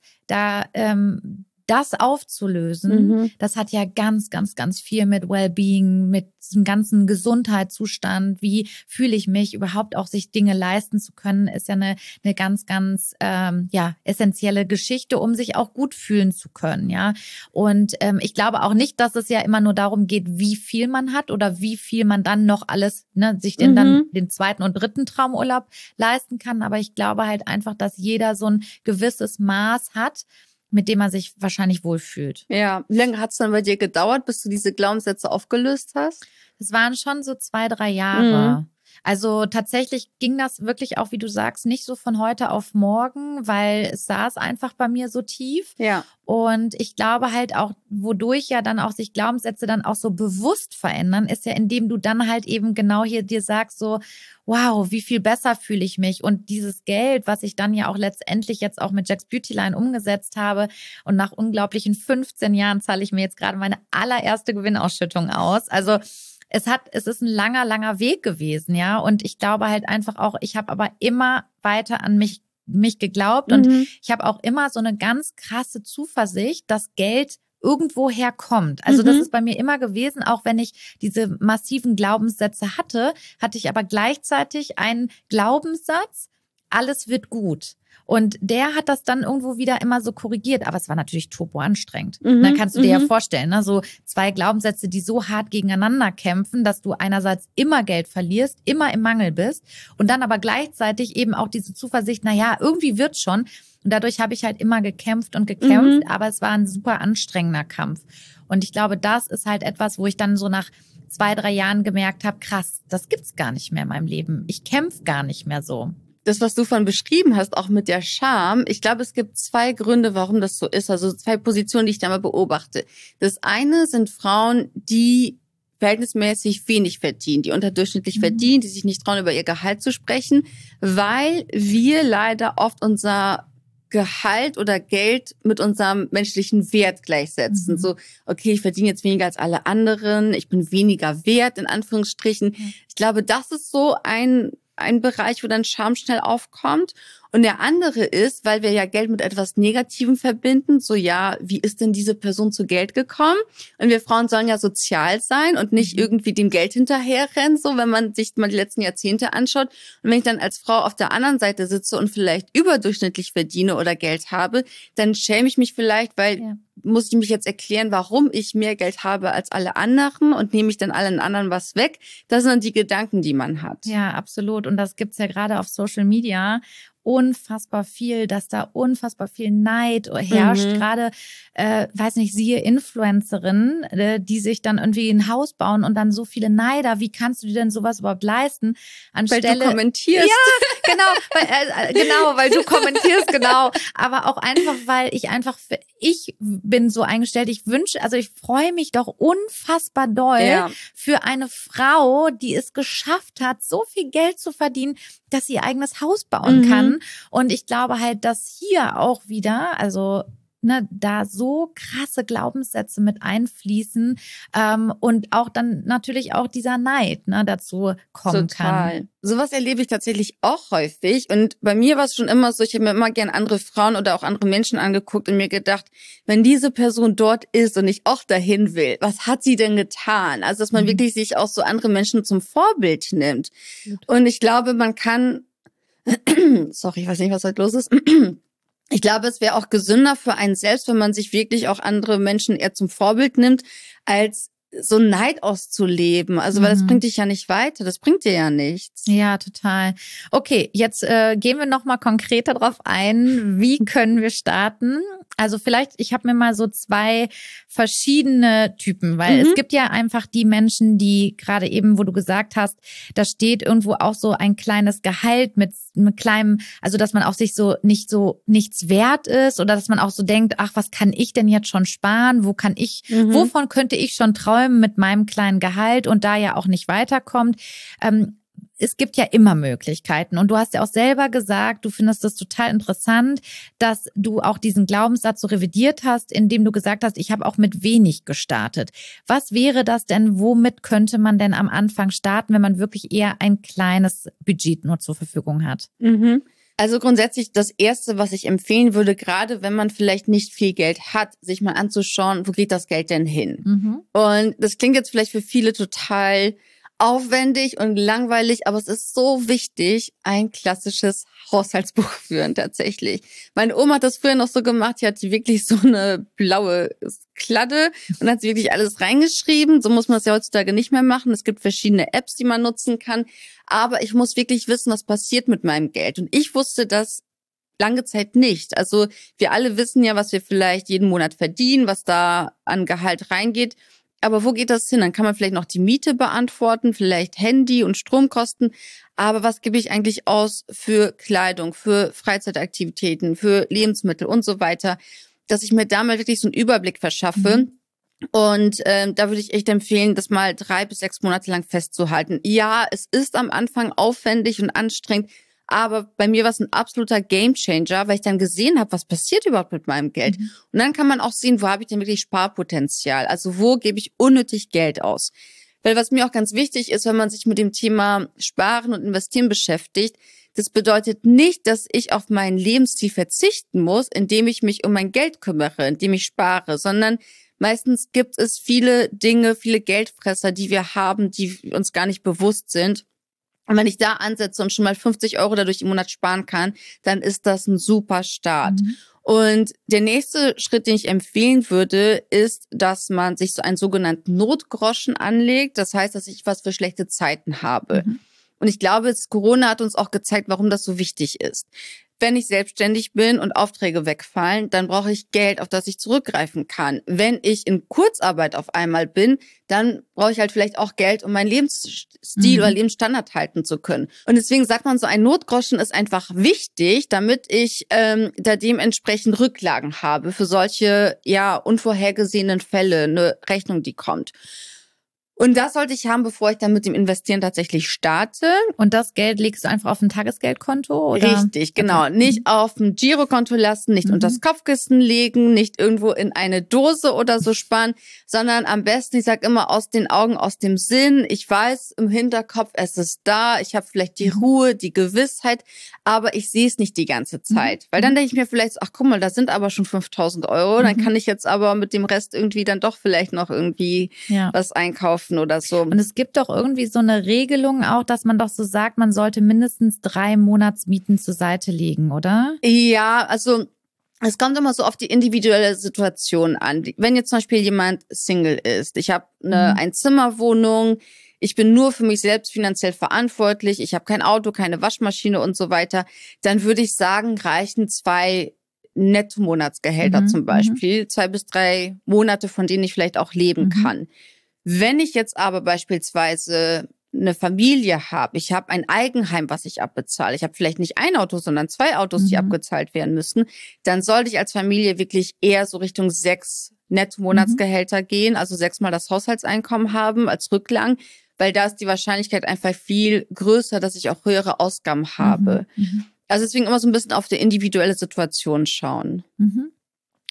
das aufzulösen, das hat ja ganz, ganz, ganz viel mit Wellbeing, mit diesem ganzen Gesundheitszustand, wie fühle ich mich, überhaupt auch sich Dinge leisten zu können, ist ja eine ganz, ganz essentielle Geschichte, um sich auch gut fühlen zu können, ja. Und ich glaube auch nicht, dass es ja immer nur darum geht, wie viel man hat oder wie viel man dann noch alles, sich dann den zweiten und dritten Traumurlaub leisten kann. Aber ich glaube halt einfach, dass jeder so ein gewisses Maß hat, mit dem man sich wahrscheinlich wohlfühlt. Ja, wie lange hat es dann bei dir gedauert, bis du diese Glaubenssätze aufgelöst hast? Das waren schon so 2-3 Jahre. Also tatsächlich ging das wirklich auch, wie du sagst, nicht so von heute auf morgen, weil es saß einfach bei mir so tief. Ja. Und ich glaube halt auch, wodurch ja dann auch sich Glaubenssätze dann auch so bewusst verändern, ist ja, indem du dann halt eben genau hier dir sagst so, wow, wie viel besser fühle ich mich. Und dieses Geld, was ich dann ja auch letztendlich jetzt auch mit Jack's Beautyline umgesetzt habe und nach unglaublichen 15 Jahren zahle ich mir jetzt gerade meine allererste Gewinnausschüttung aus. Also es ist ein langer, langer Weg gewesen, ja. Und ich glaube halt einfach auch, ich habe aber immer weiter an mich geglaubt und ich habe auch immer so eine ganz krasse Zuversicht, dass Geld irgendwo herkommt. Also das ist bei mir immer gewesen, auch wenn ich diese massiven Glaubenssätze hatte ich aber gleichzeitig einen Glaubenssatz, alles wird gut. Und der hat das dann irgendwo wieder immer so korrigiert. Aber es war natürlich turbo anstrengend. Dann kannst du dir ja vorstellen, ne? So 2 Glaubenssätze, die so hart gegeneinander kämpfen, dass du einerseits immer Geld verlierst, immer im Mangel bist und dann aber gleichzeitig eben auch diese Zuversicht, naja, irgendwie wird's schon. Und dadurch habe ich halt immer gekämpft und gekämpft, aber es war ein super anstrengender Kampf. Und ich glaube, das ist halt etwas, wo ich dann so nach 2-3 Jahren gemerkt habe, krass, das gibt's gar nicht mehr in meinem Leben. Ich kämpfe gar nicht mehr so. Das, was du von beschrieben hast, auch mit der Scham, ich glaube, es gibt 2 Gründe, warum das so ist. Also 2 Positionen, die ich da mal beobachte. Das eine sind Frauen, die verhältnismäßig wenig verdienen, die unterdurchschnittlich verdienen, die sich nicht trauen, über ihr Gehalt zu sprechen, weil wir leider oft unser Gehalt oder Geld mit unserem menschlichen Wert gleichsetzen. So, okay, ich verdiene jetzt weniger als alle anderen, ich bin weniger wert, in Anführungsstrichen. Ich glaube, das ist so ein Bereich, wo dann Scham schnell aufkommt. Und der andere ist, weil wir ja Geld mit etwas Negativem verbinden, so ja, wie ist denn diese Person zu Geld gekommen? Und wir Frauen sollen ja sozial sein und nicht irgendwie dem Geld hinterherrennen, so wenn man sich mal die letzten Jahrzehnte anschaut. Und wenn ich dann als Frau auf der anderen Seite sitze und vielleicht überdurchschnittlich verdiene oder Geld habe, dann schäme ich mich vielleicht, weil muss ich mich jetzt erklären, warum ich mehr Geld habe als alle anderen und nehme ich dann allen anderen was weg? Das sind die Gedanken, die man hat. Ja, absolut. Und das gibt's ja gerade auf Social Media unfassbar viel, dass da unfassbar viel Neid herrscht. Gerade, weiß nicht, siehe Influencerinnen, die sich dann irgendwie ein Haus bauen und dann so viele Neider. Wie kannst du dir denn sowas überhaupt leisten? Weil du kommentierst. Ja, genau, weil du kommentierst, genau. Aber auch einfach, weil ich bin so eingestellt, ich freue mich doch unfassbar doll für eine Frau, die es geschafft hat, so viel Geld zu verdienen, dass sie ihr eigenes Haus bauen kann. Und ich glaube halt, dass hier auch wieder, also da so krasse Glaubenssätze mit einfließen und auch dann natürlich auch dieser Neid dazu kommen kann. Sowas erlebe ich tatsächlich auch häufig. Und bei mir war es schon immer so, ich habe mir immer gern andere Frauen oder auch andere Menschen angeguckt und mir gedacht, wenn diese Person dort ist und ich auch dahin will, was hat sie denn getan? Also, dass man wirklich sich auch so andere Menschen zum Vorbild nimmt. Und ich glaube, man kann, sorry, ich weiß nicht, was heute los ist. Ich glaube, es wäre auch gesünder für einen selbst, wenn man sich wirklich auch andere Menschen eher zum Vorbild nimmt, als so Neid auszuleben. Also, weil das bringt dich ja nicht weiter. Das bringt dir ja nichts. Ja, total. Okay, jetzt gehen wir nochmal konkreter drauf ein. Wie können wir starten? Also vielleicht, ich habe mir mal so 2 verschiedene Typen, weil es gibt ja einfach die Menschen, die gerade eben, wo du gesagt hast, da steht irgendwo auch so ein kleines Gehalt mit kleinem, also dass man auch sich so nichts wert ist oder dass man auch so denkt, ach, was kann ich denn jetzt schon sparen? Wovon könnte ich schon träumen mit meinem kleinen Gehalt und da ja auch nicht weiterkommt? Es gibt ja immer Möglichkeiten. Und du hast ja auch selber gesagt, du findest das total interessant, dass du auch diesen Glaubenssatz so revidiert hast, indem du gesagt hast, ich habe auch mit wenig gestartet. Was wäre das denn? Womit könnte man denn am Anfang starten, wenn man wirklich eher ein kleines Budget nur zur Verfügung hat? Also grundsätzlich das Erste, was ich empfehlen würde, gerade wenn man vielleicht nicht viel Geld hat, sich mal anzuschauen, wo geht das Geld denn hin? Und das klingt jetzt vielleicht für viele total aufwendig und langweilig, aber es ist so wichtig, ein klassisches Haushaltsbuch führen tatsächlich. Meine Oma hat das früher noch so gemacht, die hatte wirklich so eine blaue Kladde und hat wirklich alles reingeschrieben. So muss man es ja heutzutage nicht mehr machen. Es gibt verschiedene Apps, die man nutzen kann, aber ich muss wirklich wissen, was passiert mit meinem Geld. Und ich wusste das lange Zeit nicht. Also wir alle wissen ja, was wir vielleicht jeden Monat verdienen, was da an Gehalt reingeht. Aber wo geht das hin? Dann kann man vielleicht noch die Miete beantworten, vielleicht Handy und Stromkosten. Aber was gebe ich eigentlich aus für Kleidung, für Freizeitaktivitäten, für Lebensmittel und so weiter, dass ich mir da mal wirklich so einen Überblick verschaffe. Und da würde ich echt empfehlen, das mal 3 bis 6 Monate lang festzuhalten. Ja, es ist am Anfang aufwendig und anstrengend, aber bei mir war es ein absoluter Gamechanger, weil ich dann gesehen habe, was passiert überhaupt mit meinem Geld. Und dann kann man auch sehen, wo habe ich denn wirklich Sparpotenzial? Also wo gebe ich unnötig Geld aus? Weil was mir auch ganz wichtig ist, wenn man sich mit dem Thema Sparen und Investieren beschäftigt, das bedeutet nicht, dass ich auf mein Lebensstil verzichten muss, indem ich mich um mein Geld kümmere, indem ich spare, sondern meistens gibt es viele Dinge, viele Geldfresser, die wir haben, die uns gar nicht bewusst sind. Und wenn ich da ansetze und schon mal 50 € dadurch im Monat sparen kann, dann ist das ein super Start. Und der nächste Schritt, den ich empfehlen würde, ist, dass man sich so einen sogenannten Notgroschen anlegt. Das heißt, dass ich was für schlechte Zeiten habe. Und ich glaube, Corona hat uns auch gezeigt, warum das so wichtig ist. Wenn ich selbstständig bin und Aufträge wegfallen, dann brauche ich Geld, auf das ich zurückgreifen kann. Wenn ich in Kurzarbeit auf einmal bin, dann brauche ich halt vielleicht auch Geld, um meinen Lebensstil oder Lebensstandard halten zu können. Und deswegen sagt man so, ein Notgroschen ist einfach wichtig, damit ich da dementsprechend Rücklagen habe für solche unvorhergesehenen Fälle, eine Rechnung, die kommt. Und das sollte ich haben, bevor ich dann mit dem Investieren tatsächlich starte. Und das Geld legst du einfach auf ein Tagesgeldkonto, oder? Richtig, genau. Okay. Nicht auf ein Girokonto lassen, nicht unter das Kopfkissen legen, nicht irgendwo in eine Dose oder so sparen, sondern am besten, ich sag immer, aus den Augen, aus dem Sinn. Ich weiß im Hinterkopf, es ist da, ich habe vielleicht die Ruhe, die Gewissheit, aber ich sehe es nicht die ganze Zeit. Weil dann denke ich mir vielleicht, ach guck mal, da sind aber schon 5.000 €, dann kann ich jetzt aber mit dem Rest irgendwie dann doch vielleicht noch irgendwie was einkaufen oder so. Und es gibt doch irgendwie so eine Regelung auch, dass man doch so sagt, man sollte mindestens 3 Monatsmieten zur Seite legen, oder? Ja, also es kommt immer so auf die individuelle Situation an. Wenn jetzt zum Beispiel jemand Single ist, ich habe eine Einzimmerwohnung, ich bin nur für mich selbst finanziell verantwortlich, ich habe kein Auto, keine Waschmaschine und so weiter, dann würde ich sagen, reichen 2 Netto-Monatsgehälter zum Beispiel, 2 bis 3 Monate, von denen ich vielleicht auch leben kann. Wenn ich jetzt aber beispielsweise eine Familie habe, ich habe ein Eigenheim, was ich abbezahle, ich habe vielleicht nicht ein Auto, sondern 2 Autos, die abgezahlt werden müssen, dann sollte ich als Familie wirklich eher so Richtung 6 Netto-Monatsgehälter gehen, also 6-mal das Haushaltseinkommen haben als Rücklagen, weil da ist die Wahrscheinlichkeit einfach viel größer, dass ich auch höhere Ausgaben habe. Also deswegen immer so ein bisschen auf die individuelle Situation schauen.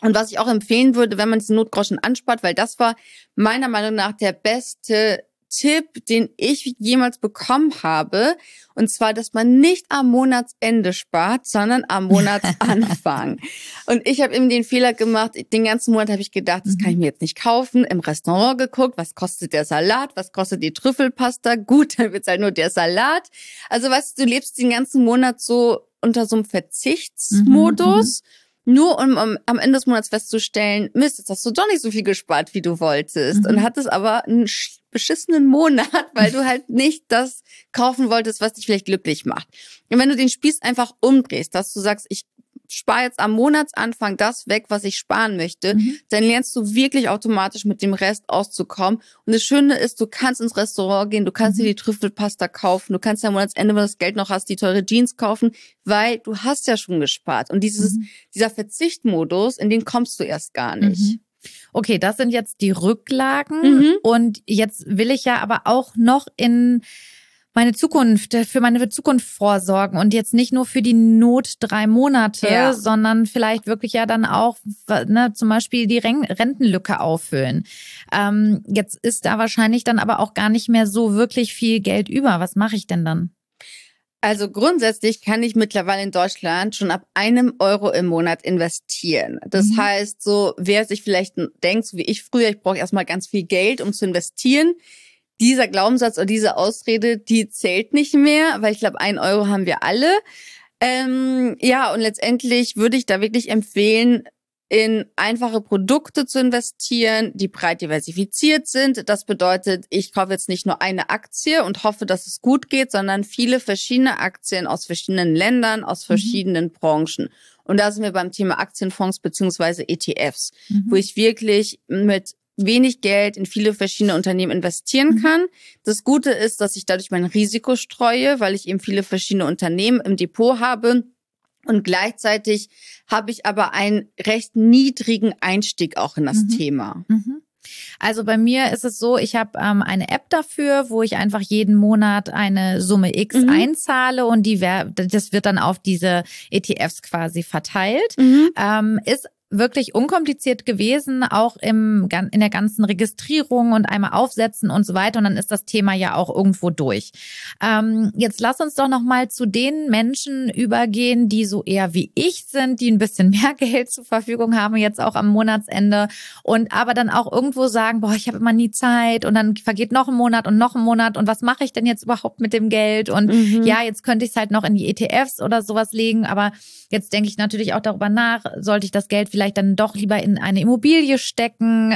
Und was ich auch empfehlen würde, wenn man diesen Notgroschen anspart, weil das war meiner Meinung nach der beste Tipp, den ich jemals bekommen habe. Und zwar, dass man nicht am Monatsende spart, sondern am Monatsanfang. Und ich habe eben den Fehler gemacht, den ganzen Monat habe ich gedacht, das kann ich mir jetzt nicht kaufen. Im Restaurant geguckt, was kostet der Salat, was kostet die Trüffelpasta? Gut, dann wird's halt nur der Salat. Also weißt du, lebst den ganzen Monat so unter so einem Verzichtsmodus. Nur um am Ende des Monats festzustellen, Mist, jetzt hast du doch nicht so viel gespart, wie du wolltest. Und hattest aber einen beschissenen Monat, weil du halt nicht das kaufen wolltest, was dich vielleicht glücklich macht. Und wenn du den Spieß einfach umdrehst, dass du sagst, ich spare jetzt am Monatsanfang das weg, was ich sparen möchte, dann lernst du wirklich automatisch mit dem Rest auszukommen. Und das Schöne ist, du kannst ins Restaurant gehen, du kannst dir die Trüffelpasta kaufen, du kannst ja am Monatsende, wenn du das Geld noch hast, die teure Jeans kaufen, weil du hast ja schon gespart. Und dieser Verzichtmodus, in den kommst du erst gar nicht. Okay, das sind jetzt die Rücklagen. Und jetzt will ich ja aber auch noch für meine Zukunft vorsorgen und jetzt nicht nur für die Not 3 Monate, sondern vielleicht wirklich ja dann auch, zum Beispiel die Rentenlücke auffüllen. Jetzt ist da wahrscheinlich dann aber auch gar nicht mehr so wirklich viel Geld über. Was mache ich denn dann? Also grundsätzlich kann ich mittlerweile in Deutschland schon ab 1 Euro im Monat investieren. Das heißt, so wer sich vielleicht denkt, so wie ich früher, ich brauche erstmal ganz viel Geld, um zu investieren, dieser Glaubenssatz oder diese Ausrede, die zählt nicht mehr, weil ich glaube, 1 Euro haben wir alle. Und letztendlich würde ich da wirklich empfehlen, in einfache Produkte zu investieren, die breit diversifiziert sind. Das bedeutet, ich kaufe jetzt nicht nur eine Aktie und hoffe, dass es gut geht, sondern viele verschiedene Aktien aus verschiedenen Ländern, aus verschiedenen Branchen. Und da sind wir beim Thema Aktienfonds beziehungsweise ETFs, wo ich wirklich mit wenig Geld in viele verschiedene Unternehmen investieren kann. Das Gute ist, dass ich dadurch mein Risiko streue, weil ich eben viele verschiedene Unternehmen im Depot habe. Und gleichzeitig habe ich aber einen recht niedrigen Einstieg auch in das Thema. Also bei mir ist es so, ich habe eine App dafür, wo ich einfach jeden Monat eine Summe X einzahle und das wird dann auf diese ETFs quasi verteilt. Ist wirklich unkompliziert gewesen, auch in der ganzen Registrierung und einmal aufsetzen und so weiter. Und dann ist das Thema ja auch irgendwo durch. Jetzt lass uns doch noch mal zu den Menschen übergehen, die so eher wie ich sind, die ein bisschen mehr Geld zur Verfügung haben, jetzt auch am Monatsende und aber dann auch irgendwo sagen, boah, ich habe immer nie Zeit und dann vergeht noch ein Monat und was mache ich denn jetzt überhaupt mit dem Geld? Und ja, jetzt könnte ich es halt noch in die ETFs oder sowas legen, aber jetzt denke ich natürlich auch darüber nach, sollte ich das Geld vielleicht dann doch lieber in eine Immobilie stecken.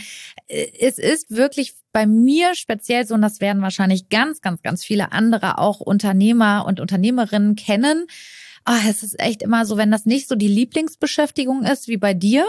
Es ist wirklich bei mir speziell so, und das werden wahrscheinlich ganz, ganz, ganz viele andere auch Unternehmer und Unternehmerinnen kennen. Es ist echt immer so, wenn das nicht so die Lieblingsbeschäftigung ist wie bei dir,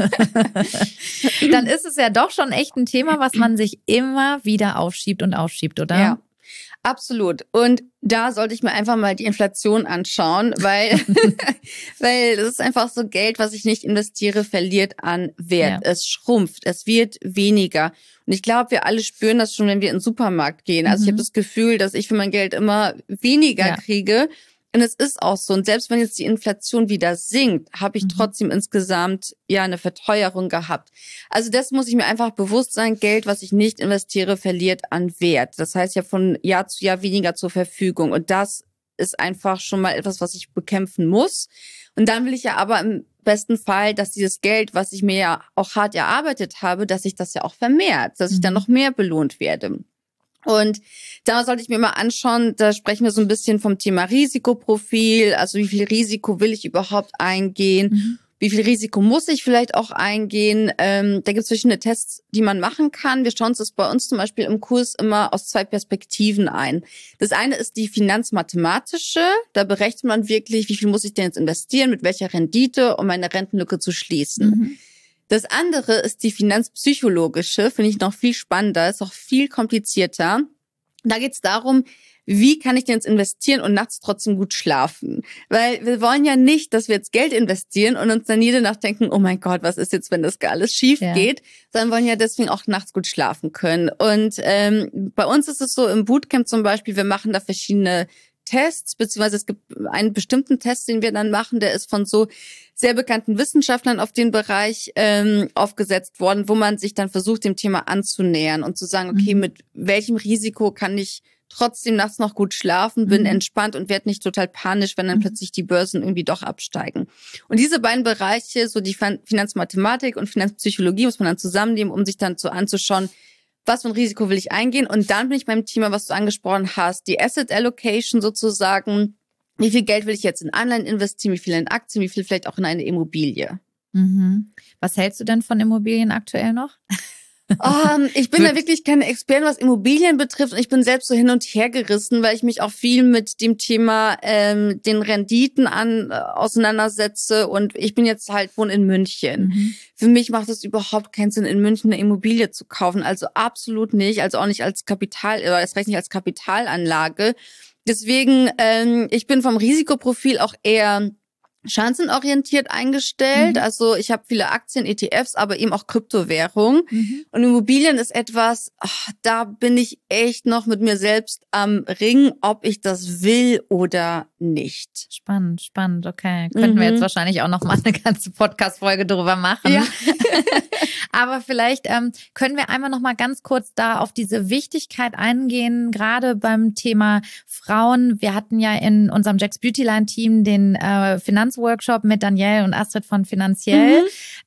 dann ist es ja doch schon echt ein Thema, was man sich immer wieder aufschiebt, oder? Ja. Absolut. Und da sollte ich mir einfach mal die Inflation anschauen, weil das ist einfach so, Geld, was ich nicht investiere, verliert an Wert. Ja. Es schrumpft, es wird weniger. Und ich glaube, wir alle spüren das schon, wenn wir in den Supermarkt gehen. Also ich habe das Gefühl, dass ich für mein Geld immer weniger kriege. Und es ist auch so. Und selbst wenn jetzt die Inflation wieder sinkt, habe ich trotzdem insgesamt eine Verteuerung gehabt. Also das muss ich mir einfach bewusst sein. Geld, was ich nicht investiere, verliert an Wert. Das heißt, ich habe von Jahr zu Jahr weniger zur Verfügung. Und das ist einfach schon mal etwas, was ich bekämpfen muss. Und dann will ich ja aber im besten Fall, dass dieses Geld, was ich mir ja auch hart erarbeitet habe, dass sich das ja auch vermehrt, dass ich dann noch mehr belohnt werde. Und da sollte ich mir mal anschauen, da sprechen wir so ein bisschen vom Thema Risikoprofil, also wie viel Risiko will ich überhaupt eingehen, wie viel Risiko muss ich vielleicht auch eingehen. Da gibt es verschiedene Tests, die man machen kann. Wir schauen uns das bei uns zum Beispiel im Kurs immer aus 2 Perspektiven ein. Das eine ist die finanzmathematische, da berechnet man wirklich, wie viel muss ich denn jetzt investieren, mit welcher Rendite, um meine Rentenlücke zu schließen. Das andere ist die finanzpsychologische, finde ich noch viel spannender, ist auch viel komplizierter. Da geht es darum, wie kann ich denn jetzt investieren und nachts trotzdem gut schlafen? Weil wir wollen ja nicht, dass wir jetzt Geld investieren und uns dann jede Nacht denken, oh mein Gott, was ist jetzt, wenn das alles schief geht? Sondern wollen ja deswegen auch nachts gut schlafen können. Und bei uns ist es so, im Bootcamp zum Beispiel, wir machen da verschiedene Tests, beziehungsweise es gibt einen bestimmten Test, den wir dann machen, der ist von so sehr bekannten Wissenschaftlern auf den Bereich aufgesetzt worden, wo man sich dann versucht, dem Thema anzunähern und zu sagen, okay, mit welchem Risiko kann ich trotzdem nachts noch gut schlafen, bin entspannt und werde nicht total panisch, wenn dann plötzlich die Börsen irgendwie doch absteigen. Und diese beiden Bereiche, so die Finanzmathematik und Finanzpsychologie, muss man dann zusammennehmen, um sich dann so anzuschauen, was für ein Risiko will ich eingehen. Und dann bin ich beim Thema, was du angesprochen hast, die Asset Allocation sozusagen. Wie viel Geld will ich jetzt in Anleihen investieren, wie viel in Aktien, wie viel vielleicht auch in eine Immobilie. Was hältst du denn von Immobilien aktuell noch? Ich bin da wirklich keine Expertin, was Immobilien betrifft. Und ich bin selbst so hin und her gerissen, weil ich mich auch viel mit dem Thema den Renditen auseinandersetze. Und ich bin jetzt wohne in München. Für mich macht es überhaupt keinen Sinn, in München eine Immobilie zu kaufen. Also absolut nicht. Also auch nicht als Kapital, oder erst recht nicht als Kapitalanlage. Deswegen, ich bin vom Risikoprofil auch eher chancenorientiert eingestellt. Also ich habe viele Aktien, ETFs, aber eben auch Kryptowährung. Und Immobilien ist etwas, da bin ich echt noch mit mir selbst am Ringen, ob ich das will oder nicht. Spannend, okay. Könnten wir jetzt wahrscheinlich auch noch mal eine ganze Podcast-Folge drüber machen. Ja. Aber vielleicht können wir einmal noch mal ganz kurz da auf diese Wichtigkeit eingehen, gerade beim Thema Frauen. Wir hatten ja in unserem Jack's Beautyline-Team den Finanzworkshop mit Danielle und Astrid von Finanziell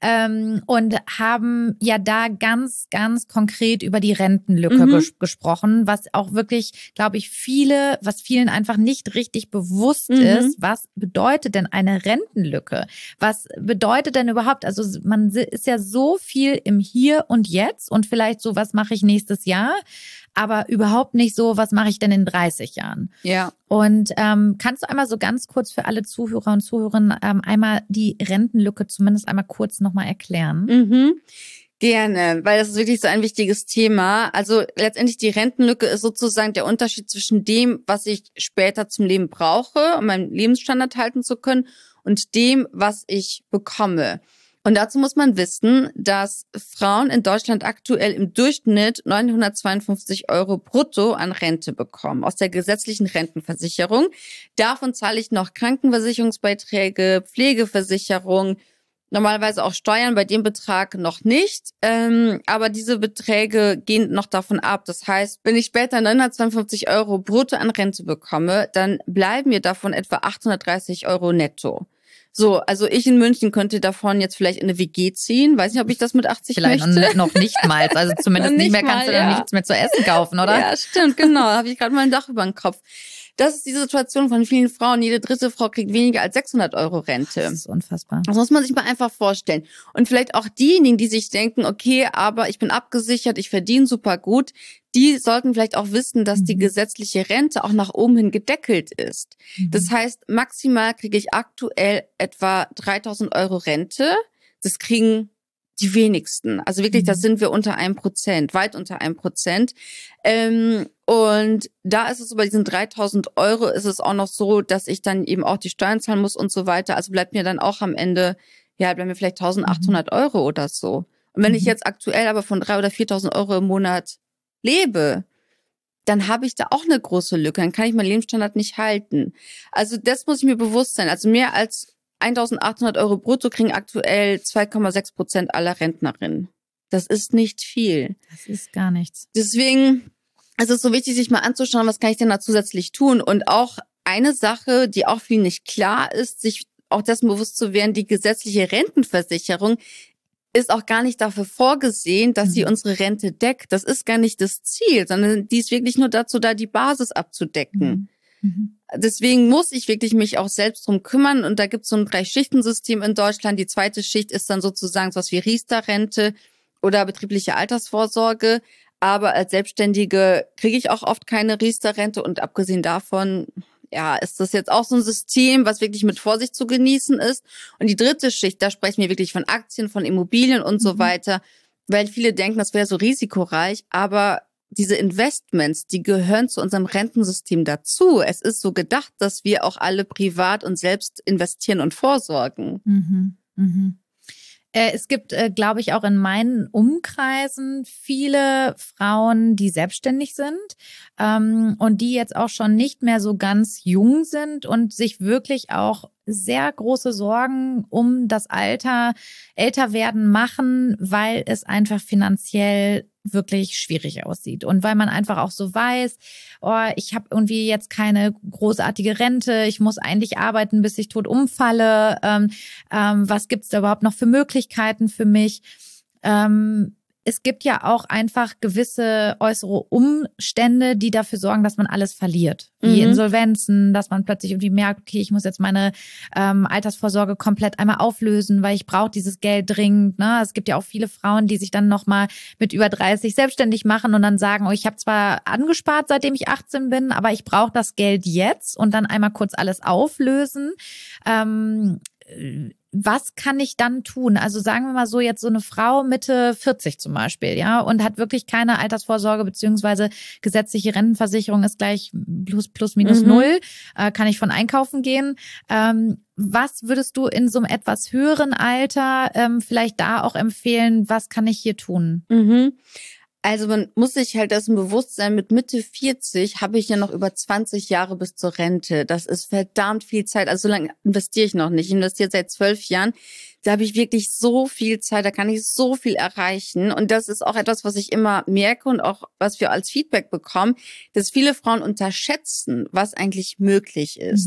und haben ja da ganz, ganz konkret über die Rentenlücke gesprochen, was auch wirklich, glaube ich, was vielen einfach nicht richtig bewusst ist. Was bedeutet denn eine Rentenlücke? Was bedeutet denn überhaupt? Also man ist ja so viel im Hier und Jetzt und vielleicht so, was mache ich nächstes Jahr? Aber überhaupt nicht so, was mache ich denn in 30 Jahren? Ja. Und kannst du einmal so ganz kurz für alle Zuhörer und Zuhörerinnen einmal die Rentenlücke zumindest einmal kurz nochmal erklären? Gerne, weil das ist wirklich so ein wichtiges Thema. Also letztendlich die Rentenlücke ist sozusagen der Unterschied zwischen dem, was ich später zum Leben brauche, um meinen Lebensstandard halten zu können, und dem, was ich bekomme. Und dazu muss man wissen, dass Frauen in Deutschland aktuell im Durchschnitt 952 € brutto an Rente bekommen aus der gesetzlichen Rentenversicherung. Davon zahle ich noch Krankenversicherungsbeiträge, Pflegeversicherung, normalerweise auch Steuern, bei dem Betrag noch nicht. Aber diese Beträge gehen noch davon ab. Das heißt, wenn ich später 952 € brutto an Rente bekomme, dann bleiben mir davon etwa 830 € netto. So, also ich in München könnte davon jetzt vielleicht in eine WG ziehen. Weiß nicht, ob ich das mit 80 vielleicht möchte. Vielleicht noch nicht mal. Also zumindest nicht mehr kannst du dann nichts mehr zu essen kaufen, oder? Ja, stimmt, genau. Da habe ich gerade mal ein Dach über den Kopf. Das ist die Situation von vielen Frauen. Jede dritte Frau kriegt weniger als 600 € Rente. Das ist unfassbar. Das muss man sich mal einfach vorstellen. Und vielleicht auch diejenigen, die sich denken, okay, aber ich bin abgesichert, ich verdiene super gut, die sollten vielleicht auch wissen, dass die gesetzliche Rente auch nach oben hin gedeckelt ist. Das heißt, maximal kriege ich aktuell etwa 3.000 € Rente. Das kriegen die wenigsten. Also wirklich, da sind wir unter 1%, weit unter 1%. Und da ist es so, bei diesen 3.000 € ist es auch noch so, dass ich dann eben auch die Steuern zahlen muss und so weiter. Also bleibt mir dann auch am Ende, bleiben mir vielleicht 1.800 € oder so. Und wenn ich jetzt aktuell aber von 3.000 oder 4.000 € im Monat lebe, dann habe ich da auch eine große Lücke. Dann kann ich meinen Lebensstandard nicht halten. Also das muss ich mir bewusst sein. Also mehr als 1.800 € brutto kriegen aktuell 2,6% aller Rentnerinnen. Das ist nicht viel. Das ist gar nichts. Deswegen ist es so wichtig, sich mal anzuschauen, was kann ich denn da zusätzlich tun. Und auch eine Sache, die auch viel nicht klar ist, sich auch dessen bewusst zu werden, die gesetzliche Rentenversicherung ist auch gar nicht dafür vorgesehen, dass sie unsere Rente deckt. Das ist gar nicht das Ziel, sondern die ist wirklich nur dazu da, die Basis abzudecken. Deswegen muss ich wirklich mich auch selbst drum kümmern. Und da gibt es so ein 3-Schichten-System in Deutschland. Die zweite Schicht ist dann sozusagen sowas wie Riester-Rente oder betriebliche Altersvorsorge. Aber als Selbstständige kriege ich auch oft keine Riester-Rente. Und abgesehen davon, ist das jetzt auch so ein System, was wirklich mit Vorsicht zu genießen ist. Und die dritte Schicht, da sprechen wir wirklich von Aktien, von Immobilien und so weiter. Weil viele denken, das wäre so risikoreich. Aber diese Investments, die gehören zu unserem Rentensystem dazu. Es ist so gedacht, dass wir auch alle privat und selbst investieren und vorsorgen. Es gibt, glaube ich, auch in meinen Umkreisen viele Frauen, die selbstständig sind und die jetzt auch schon nicht mehr so ganz jung sind und sich wirklich auch sehr große Sorgen um das Älterwerden machen, weil es einfach finanziell wirklich schwierig aussieht. Und weil man einfach auch so weiß, oh, ich habe irgendwie jetzt keine großartige Rente, ich muss eigentlich arbeiten, bis ich tot umfalle. Was gibt's da überhaupt noch für Möglichkeiten für mich? Es gibt ja auch einfach gewisse äußere Umstände, die dafür sorgen, dass man alles verliert. Wie Insolvenzen, dass man plötzlich irgendwie merkt, okay, ich muss jetzt meine Altersvorsorge komplett einmal auflösen, weil ich brauche dieses Geld dringend. Ne? Es gibt ja auch viele Frauen, die sich dann nochmal mit über 30 selbstständig machen und dann sagen, oh, ich habe zwar angespart, seitdem ich 18 bin, aber ich brauche das Geld jetzt und dann einmal kurz alles auflösen. Was kann ich dann tun? Also sagen wir mal so, jetzt so eine Frau Mitte 40 zum Beispiel, ja, und hat wirklich keine Altersvorsorge beziehungsweise gesetzliche Rentenversicherung ist gleich plus minus null, kann ich von einkaufen gehen. Was würdest du in so einem etwas höheren Alter vielleicht da auch empfehlen? Was kann ich hier tun? Also man muss sich halt dessen bewusst sein, mit Mitte 40 habe ich ja noch über 20 Jahre bis zur Rente. Das ist verdammt viel Zeit. Also so lange investiere ich noch nicht. Ich investiere seit 12 Jahren. Da habe ich wirklich so viel Zeit, da kann ich so viel erreichen. Und das ist auch etwas, was ich immer merke und auch was wir als Feedback bekommen, dass viele Frauen unterschätzen, was eigentlich möglich ist.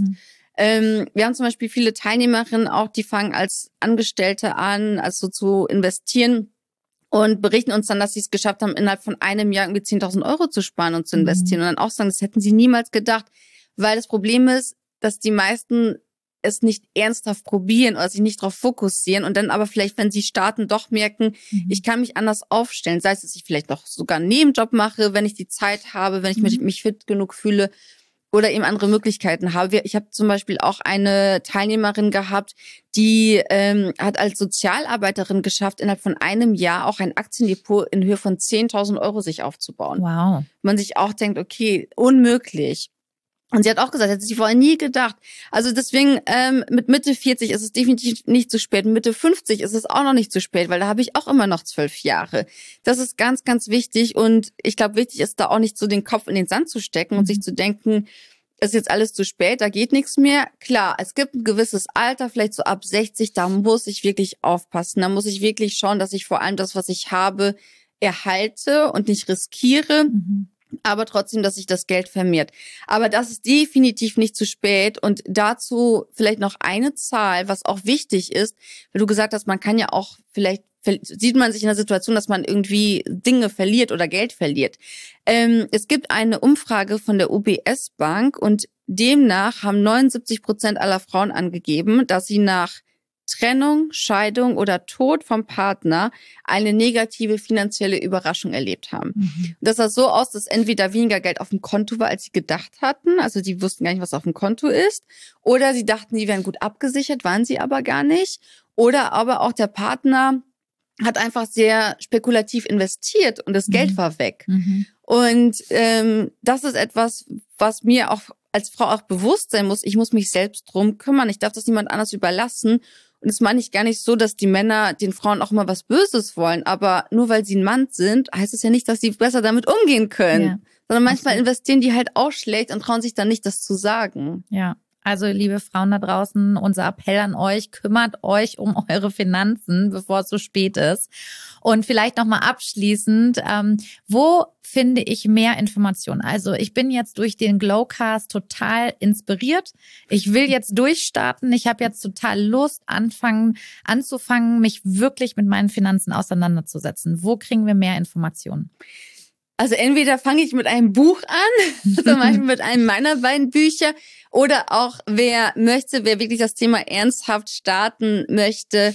Wir haben zum Beispiel viele Teilnehmerinnen auch, die fangen als Angestellte an, also zu investieren. Und berichten uns dann, dass sie es geschafft haben, innerhalb von einem Jahr irgendwie 10.000 Euro zu sparen und zu investieren. Und dann auch sagen, das hätten sie niemals gedacht. Weil das Problem ist, dass die meisten es nicht ernsthaft probieren oder sich nicht darauf fokussieren und dann aber vielleicht, wenn sie starten, doch merken, ich kann mich anders aufstellen. Sei es, dass ich vielleicht noch sogar einen Nebenjob mache, wenn ich die Zeit habe, wenn ich mich fit genug fühle. Oder eben andere Möglichkeiten habe. Ich habe zum Beispiel auch eine Teilnehmerin gehabt, die hat als Sozialarbeiterin geschafft, innerhalb von einem Jahr auch ein Aktiendepot in Höhe von 10.000 Euro sich aufzubauen. Wow. Man sich auch denkt, okay, unmöglich. Und sie hat auch gesagt, hätte sie vorher nie gedacht. Also deswegen, mit Mitte 40 ist es definitiv nicht zu spät. Mit Mitte 50 ist es auch noch nicht zu spät, weil da habe ich auch immer noch 12 Jahre. Das ist ganz, ganz wichtig. Und ich glaube, wichtig ist da auch nicht so den Kopf in den Sand zu stecken und sich zu denken, ist jetzt alles zu spät, da geht nichts mehr. Klar, es gibt ein gewisses Alter, vielleicht so ab 60, da muss ich wirklich aufpassen. Da muss ich wirklich schauen, dass ich vor allem das, was ich habe, erhalte und nicht riskiere. Aber trotzdem, dass sich das Geld vermehrt. Aber das ist definitiv nicht zu spät. Und dazu vielleicht noch eine Zahl, was auch wichtig ist, weil du gesagt hast, man kann ja auch vielleicht, sieht man sich in der Situation, dass man irgendwie Dinge verliert oder Geld verliert. Es gibt eine Umfrage von der UBS Bank und demnach haben 79% aller Frauen angegeben, dass sie nach Trennung, Scheidung oder Tod vom Partner eine negative finanzielle Überraschung erlebt haben. Und das sah so aus, dass entweder weniger Geld auf dem Konto war, als sie gedacht hatten, also die wussten gar nicht, was auf dem Konto ist, oder sie dachten, die wären gut abgesichert, waren sie aber gar nicht, oder aber auch der Partner hat einfach sehr spekulativ investiert und das Geld war weg. Und das ist etwas, was mir auch als Frau auch bewusst sein muss. Ich muss mich selbst drum kümmern. Ich darf das niemand anders überlassen. Und das meine ich gar nicht so, dass die Männer den Frauen auch immer was Böses wollen. Aber nur weil sie ein Mann sind, heißt es ja nicht, dass sie besser damit umgehen können. Ja. Sondern manchmal investieren die halt auch schlecht und trauen sich dann nicht, das zu sagen. Ja. Also, liebe Frauen da draußen, unser Appell an euch, kümmert euch um eure Finanzen, bevor es zu spät ist. Und vielleicht nochmal abschließend, wo finde ich mehr Informationen? Also, ich bin jetzt durch den Glowcast total inspiriert. Ich will jetzt durchstarten. Ich habe jetzt total Lust, anzufangen, mich wirklich mit meinen Finanzen auseinanderzusetzen. Wo kriegen wir mehr Informationen? Also entweder fange ich mit einem Buch an, zum Beispiel mit einem meiner beiden Bücher, oder auch wer wirklich das Thema ernsthaft starten möchte.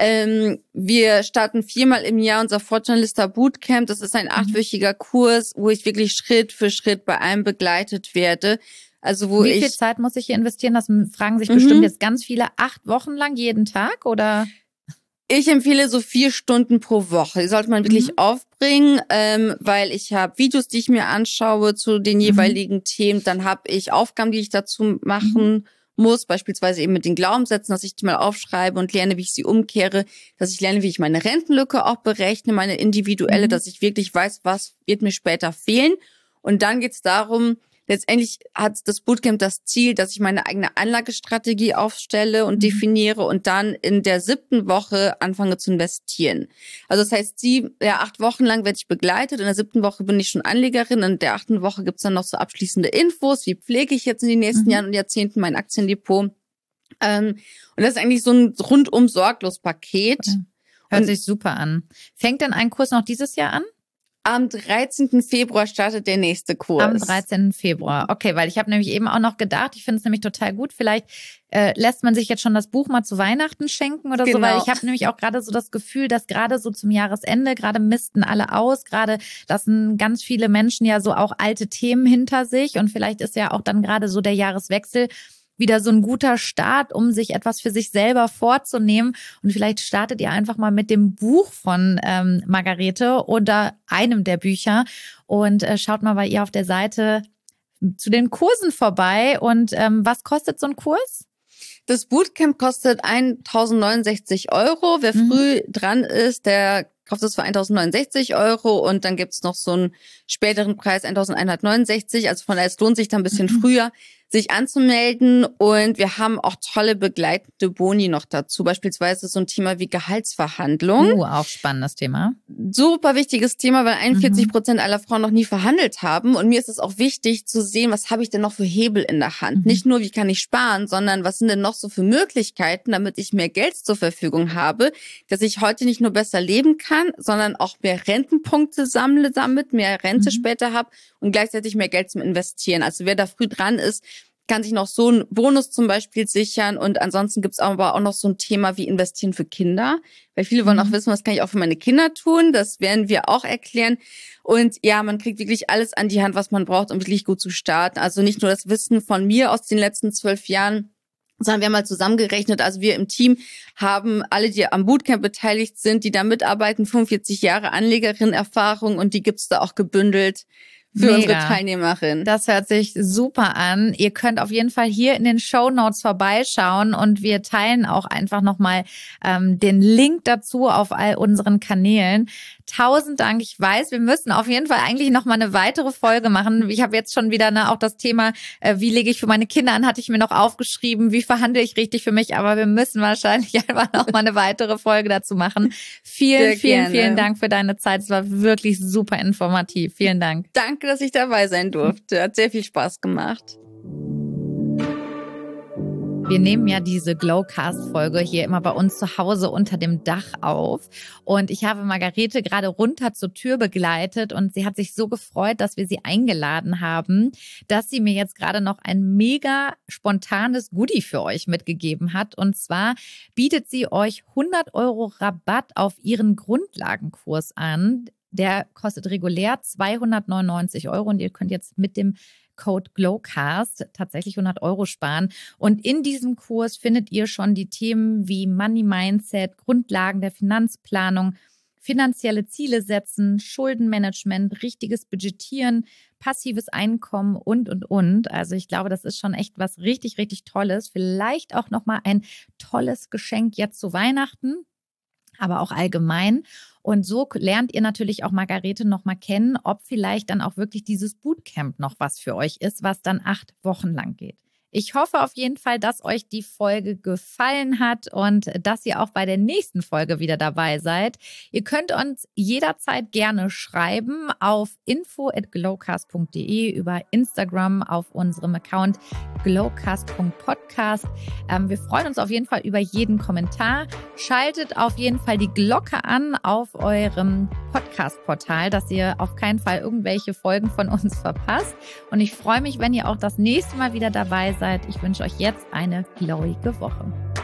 Wir starten 4-mal im Jahr unser Fortune-Lister Bootcamp. Das ist ein 8-wöchiger Kurs, wo ich wirklich Schritt für Schritt bei allem begleitet werde. Also Wie viel Zeit muss ich hier investieren? Das fragen sich bestimmt jetzt ganz viele. 8 Wochen lang jeden Tag oder? Ich empfehle so 4 Stunden pro Woche. Die sollte man wirklich aufbringen, weil ich habe Videos, die ich mir anschaue zu den jeweiligen Themen. Dann habe ich Aufgaben, die ich dazu machen muss, beispielsweise eben mit den Glaubenssätzen, dass ich die mal aufschreibe und lerne, wie ich sie umkehre, dass ich lerne, wie ich meine Rentenlücke auch berechne, meine individuelle, dass ich wirklich weiß, was wird mir später fehlen. Und dann geht es darum, letztendlich hat das Bootcamp das Ziel, dass ich meine eigene Anlagestrategie aufstelle und definiere und dann in der 7. Woche anfange zu investieren. Also das heißt, 8 Wochen lang werde ich begleitet. In der 7. Woche bin ich schon Anlegerin. In der 8. Woche gibt's dann noch so abschließende Infos. Wie pflege ich jetzt in den nächsten Jahren und Jahrzehnten mein Aktiendepot? Und das ist eigentlich so ein rundum sorglos Paket. Hört sich super an. Fängt denn ein Kurs noch dieses Jahr an? Am 13. Februar startet der nächste Kurs. Am 13. Februar. Okay, weil ich habe nämlich eben auch noch gedacht, ich finde es nämlich total gut, vielleicht lässt man sich jetzt schon das Buch mal zu Weihnachten schenken oder so, weil ich habe nämlich auch gerade so das Gefühl, dass gerade so zum Jahresende, gerade misten alle aus, gerade lassen ganz viele Menschen ja so auch alte Themen hinter sich und vielleicht ist ja auch dann gerade so der Jahreswechsel wieder so ein guter Start, um sich etwas für sich selber vorzunehmen. Und vielleicht startet ihr einfach mal mit dem Buch von Margarete oder einem der Bücher und schaut mal bei ihr auf der Seite zu den Kursen vorbei. Und was kostet so ein Kurs? Das Bootcamp kostet 1.069 €. Wer früh dran ist, der kauft es für 1.069 € und dann gibt's noch so einen späteren Preis, 1.169. Also von daher, es lohnt sich da ein bisschen früher, sich anzumelden. Und wir haben auch tolle begleitende Boni noch dazu. Beispielsweise so ein Thema wie Gehaltsverhandlung. Auch spannendes Thema. Super wichtiges Thema, weil 41% aller Frauen noch nie verhandelt haben. Und mir ist es auch wichtig zu sehen, was habe ich denn noch für Hebel in der Hand? Nicht nur, wie kann ich sparen, sondern was sind denn noch so für Möglichkeiten, damit ich mehr Geld zur Verfügung habe, dass ich heute nicht nur besser leben kann, sondern auch mehr Rentenpunkte sammle damit, mehr Rente später habe und gleichzeitig mehr Geld zum Investieren. Also wer da früh dran ist, kann sich noch so einen Bonus zum Beispiel sichern. Und ansonsten gibt's aber auch noch so ein Thema wie Investieren für Kinder. Weil viele wollen auch wissen, was kann ich auch für meine Kinder tun. Das werden wir auch erklären. Und ja, man kriegt wirklich alles an die Hand, was man braucht, um wirklich gut zu starten. Also nicht nur das Wissen von mir aus den letzten 12 Jahren, sondern wir haben mal zusammengerechnet, also wir im Team haben alle, die am Bootcamp beteiligt sind, die da mitarbeiten, 45 Jahre Anlegerin-Erfahrung und die gibt's da auch gebündelt für unsere Teilnehmerin. Das hört sich super an. Ihr könnt auf jeden Fall hier in den Shownotes vorbeischauen und wir teilen auch einfach nochmal den Link dazu auf all unseren Kanälen. 1000 Dank. Ich weiß, wir müssen auf jeden Fall eigentlich nochmal eine weitere Folge machen. Ich habe jetzt schon wieder auch das Thema, wie lege ich für meine Kinder an, hatte ich mir noch aufgeschrieben, wie verhandle ich richtig für mich, aber wir müssen wahrscheinlich einfach nochmal eine weitere Folge dazu machen. Vielen Dank für deine Zeit. Es war wirklich super informativ. Vielen Dank. Danke, dass ich dabei sein durfte. Hat sehr viel Spaß gemacht. Wir nehmen ja diese Glowcast-Folge hier immer bei uns zu Hause unter dem Dach auf. Und ich habe Margarete gerade runter zur Tür begleitet und sie hat sich so gefreut, dass wir sie eingeladen haben, dass sie mir jetzt gerade noch ein mega spontanes Goodie für euch mitgegeben hat. Und zwar bietet sie euch 100 € Rabatt auf ihren Grundlagenkurs an. Der kostet regulär 299 € und ihr könnt jetzt mit dem Code GLOWCAST tatsächlich 100 € sparen. Und in diesem Kurs findet ihr schon die Themen wie Money Mindset, Grundlagen der Finanzplanung, finanzielle Ziele setzen, Schuldenmanagement, richtiges Budgetieren, passives Einkommen und. Also ich glaube, das ist schon echt was richtig, richtig Tolles. Vielleicht auch nochmal ein tolles Geschenk jetzt zu Weihnachten, aber auch allgemein. Und so lernt ihr natürlich auch Margarete nochmal kennen, ob vielleicht dann auch wirklich dieses Bootcamp noch was für euch ist, was dann 8 Wochen lang geht. Ich hoffe auf jeden Fall, dass euch die Folge gefallen hat und dass ihr auch bei der nächsten Folge wieder dabei seid. Ihr könnt uns jederzeit gerne schreiben auf info@glowcast.de, über Instagram auf unserem Account glowcast.podcast. Wir freuen uns auf jeden Fall über jeden Kommentar. Schaltet auf jeden Fall die Glocke an auf eurem Podcast-Portal, dass ihr auf keinen Fall irgendwelche Folgen von uns verpasst. Und ich freue mich, wenn ihr auch das nächste Mal wieder dabei seid. Ich wünsche euch jetzt eine glowige Woche.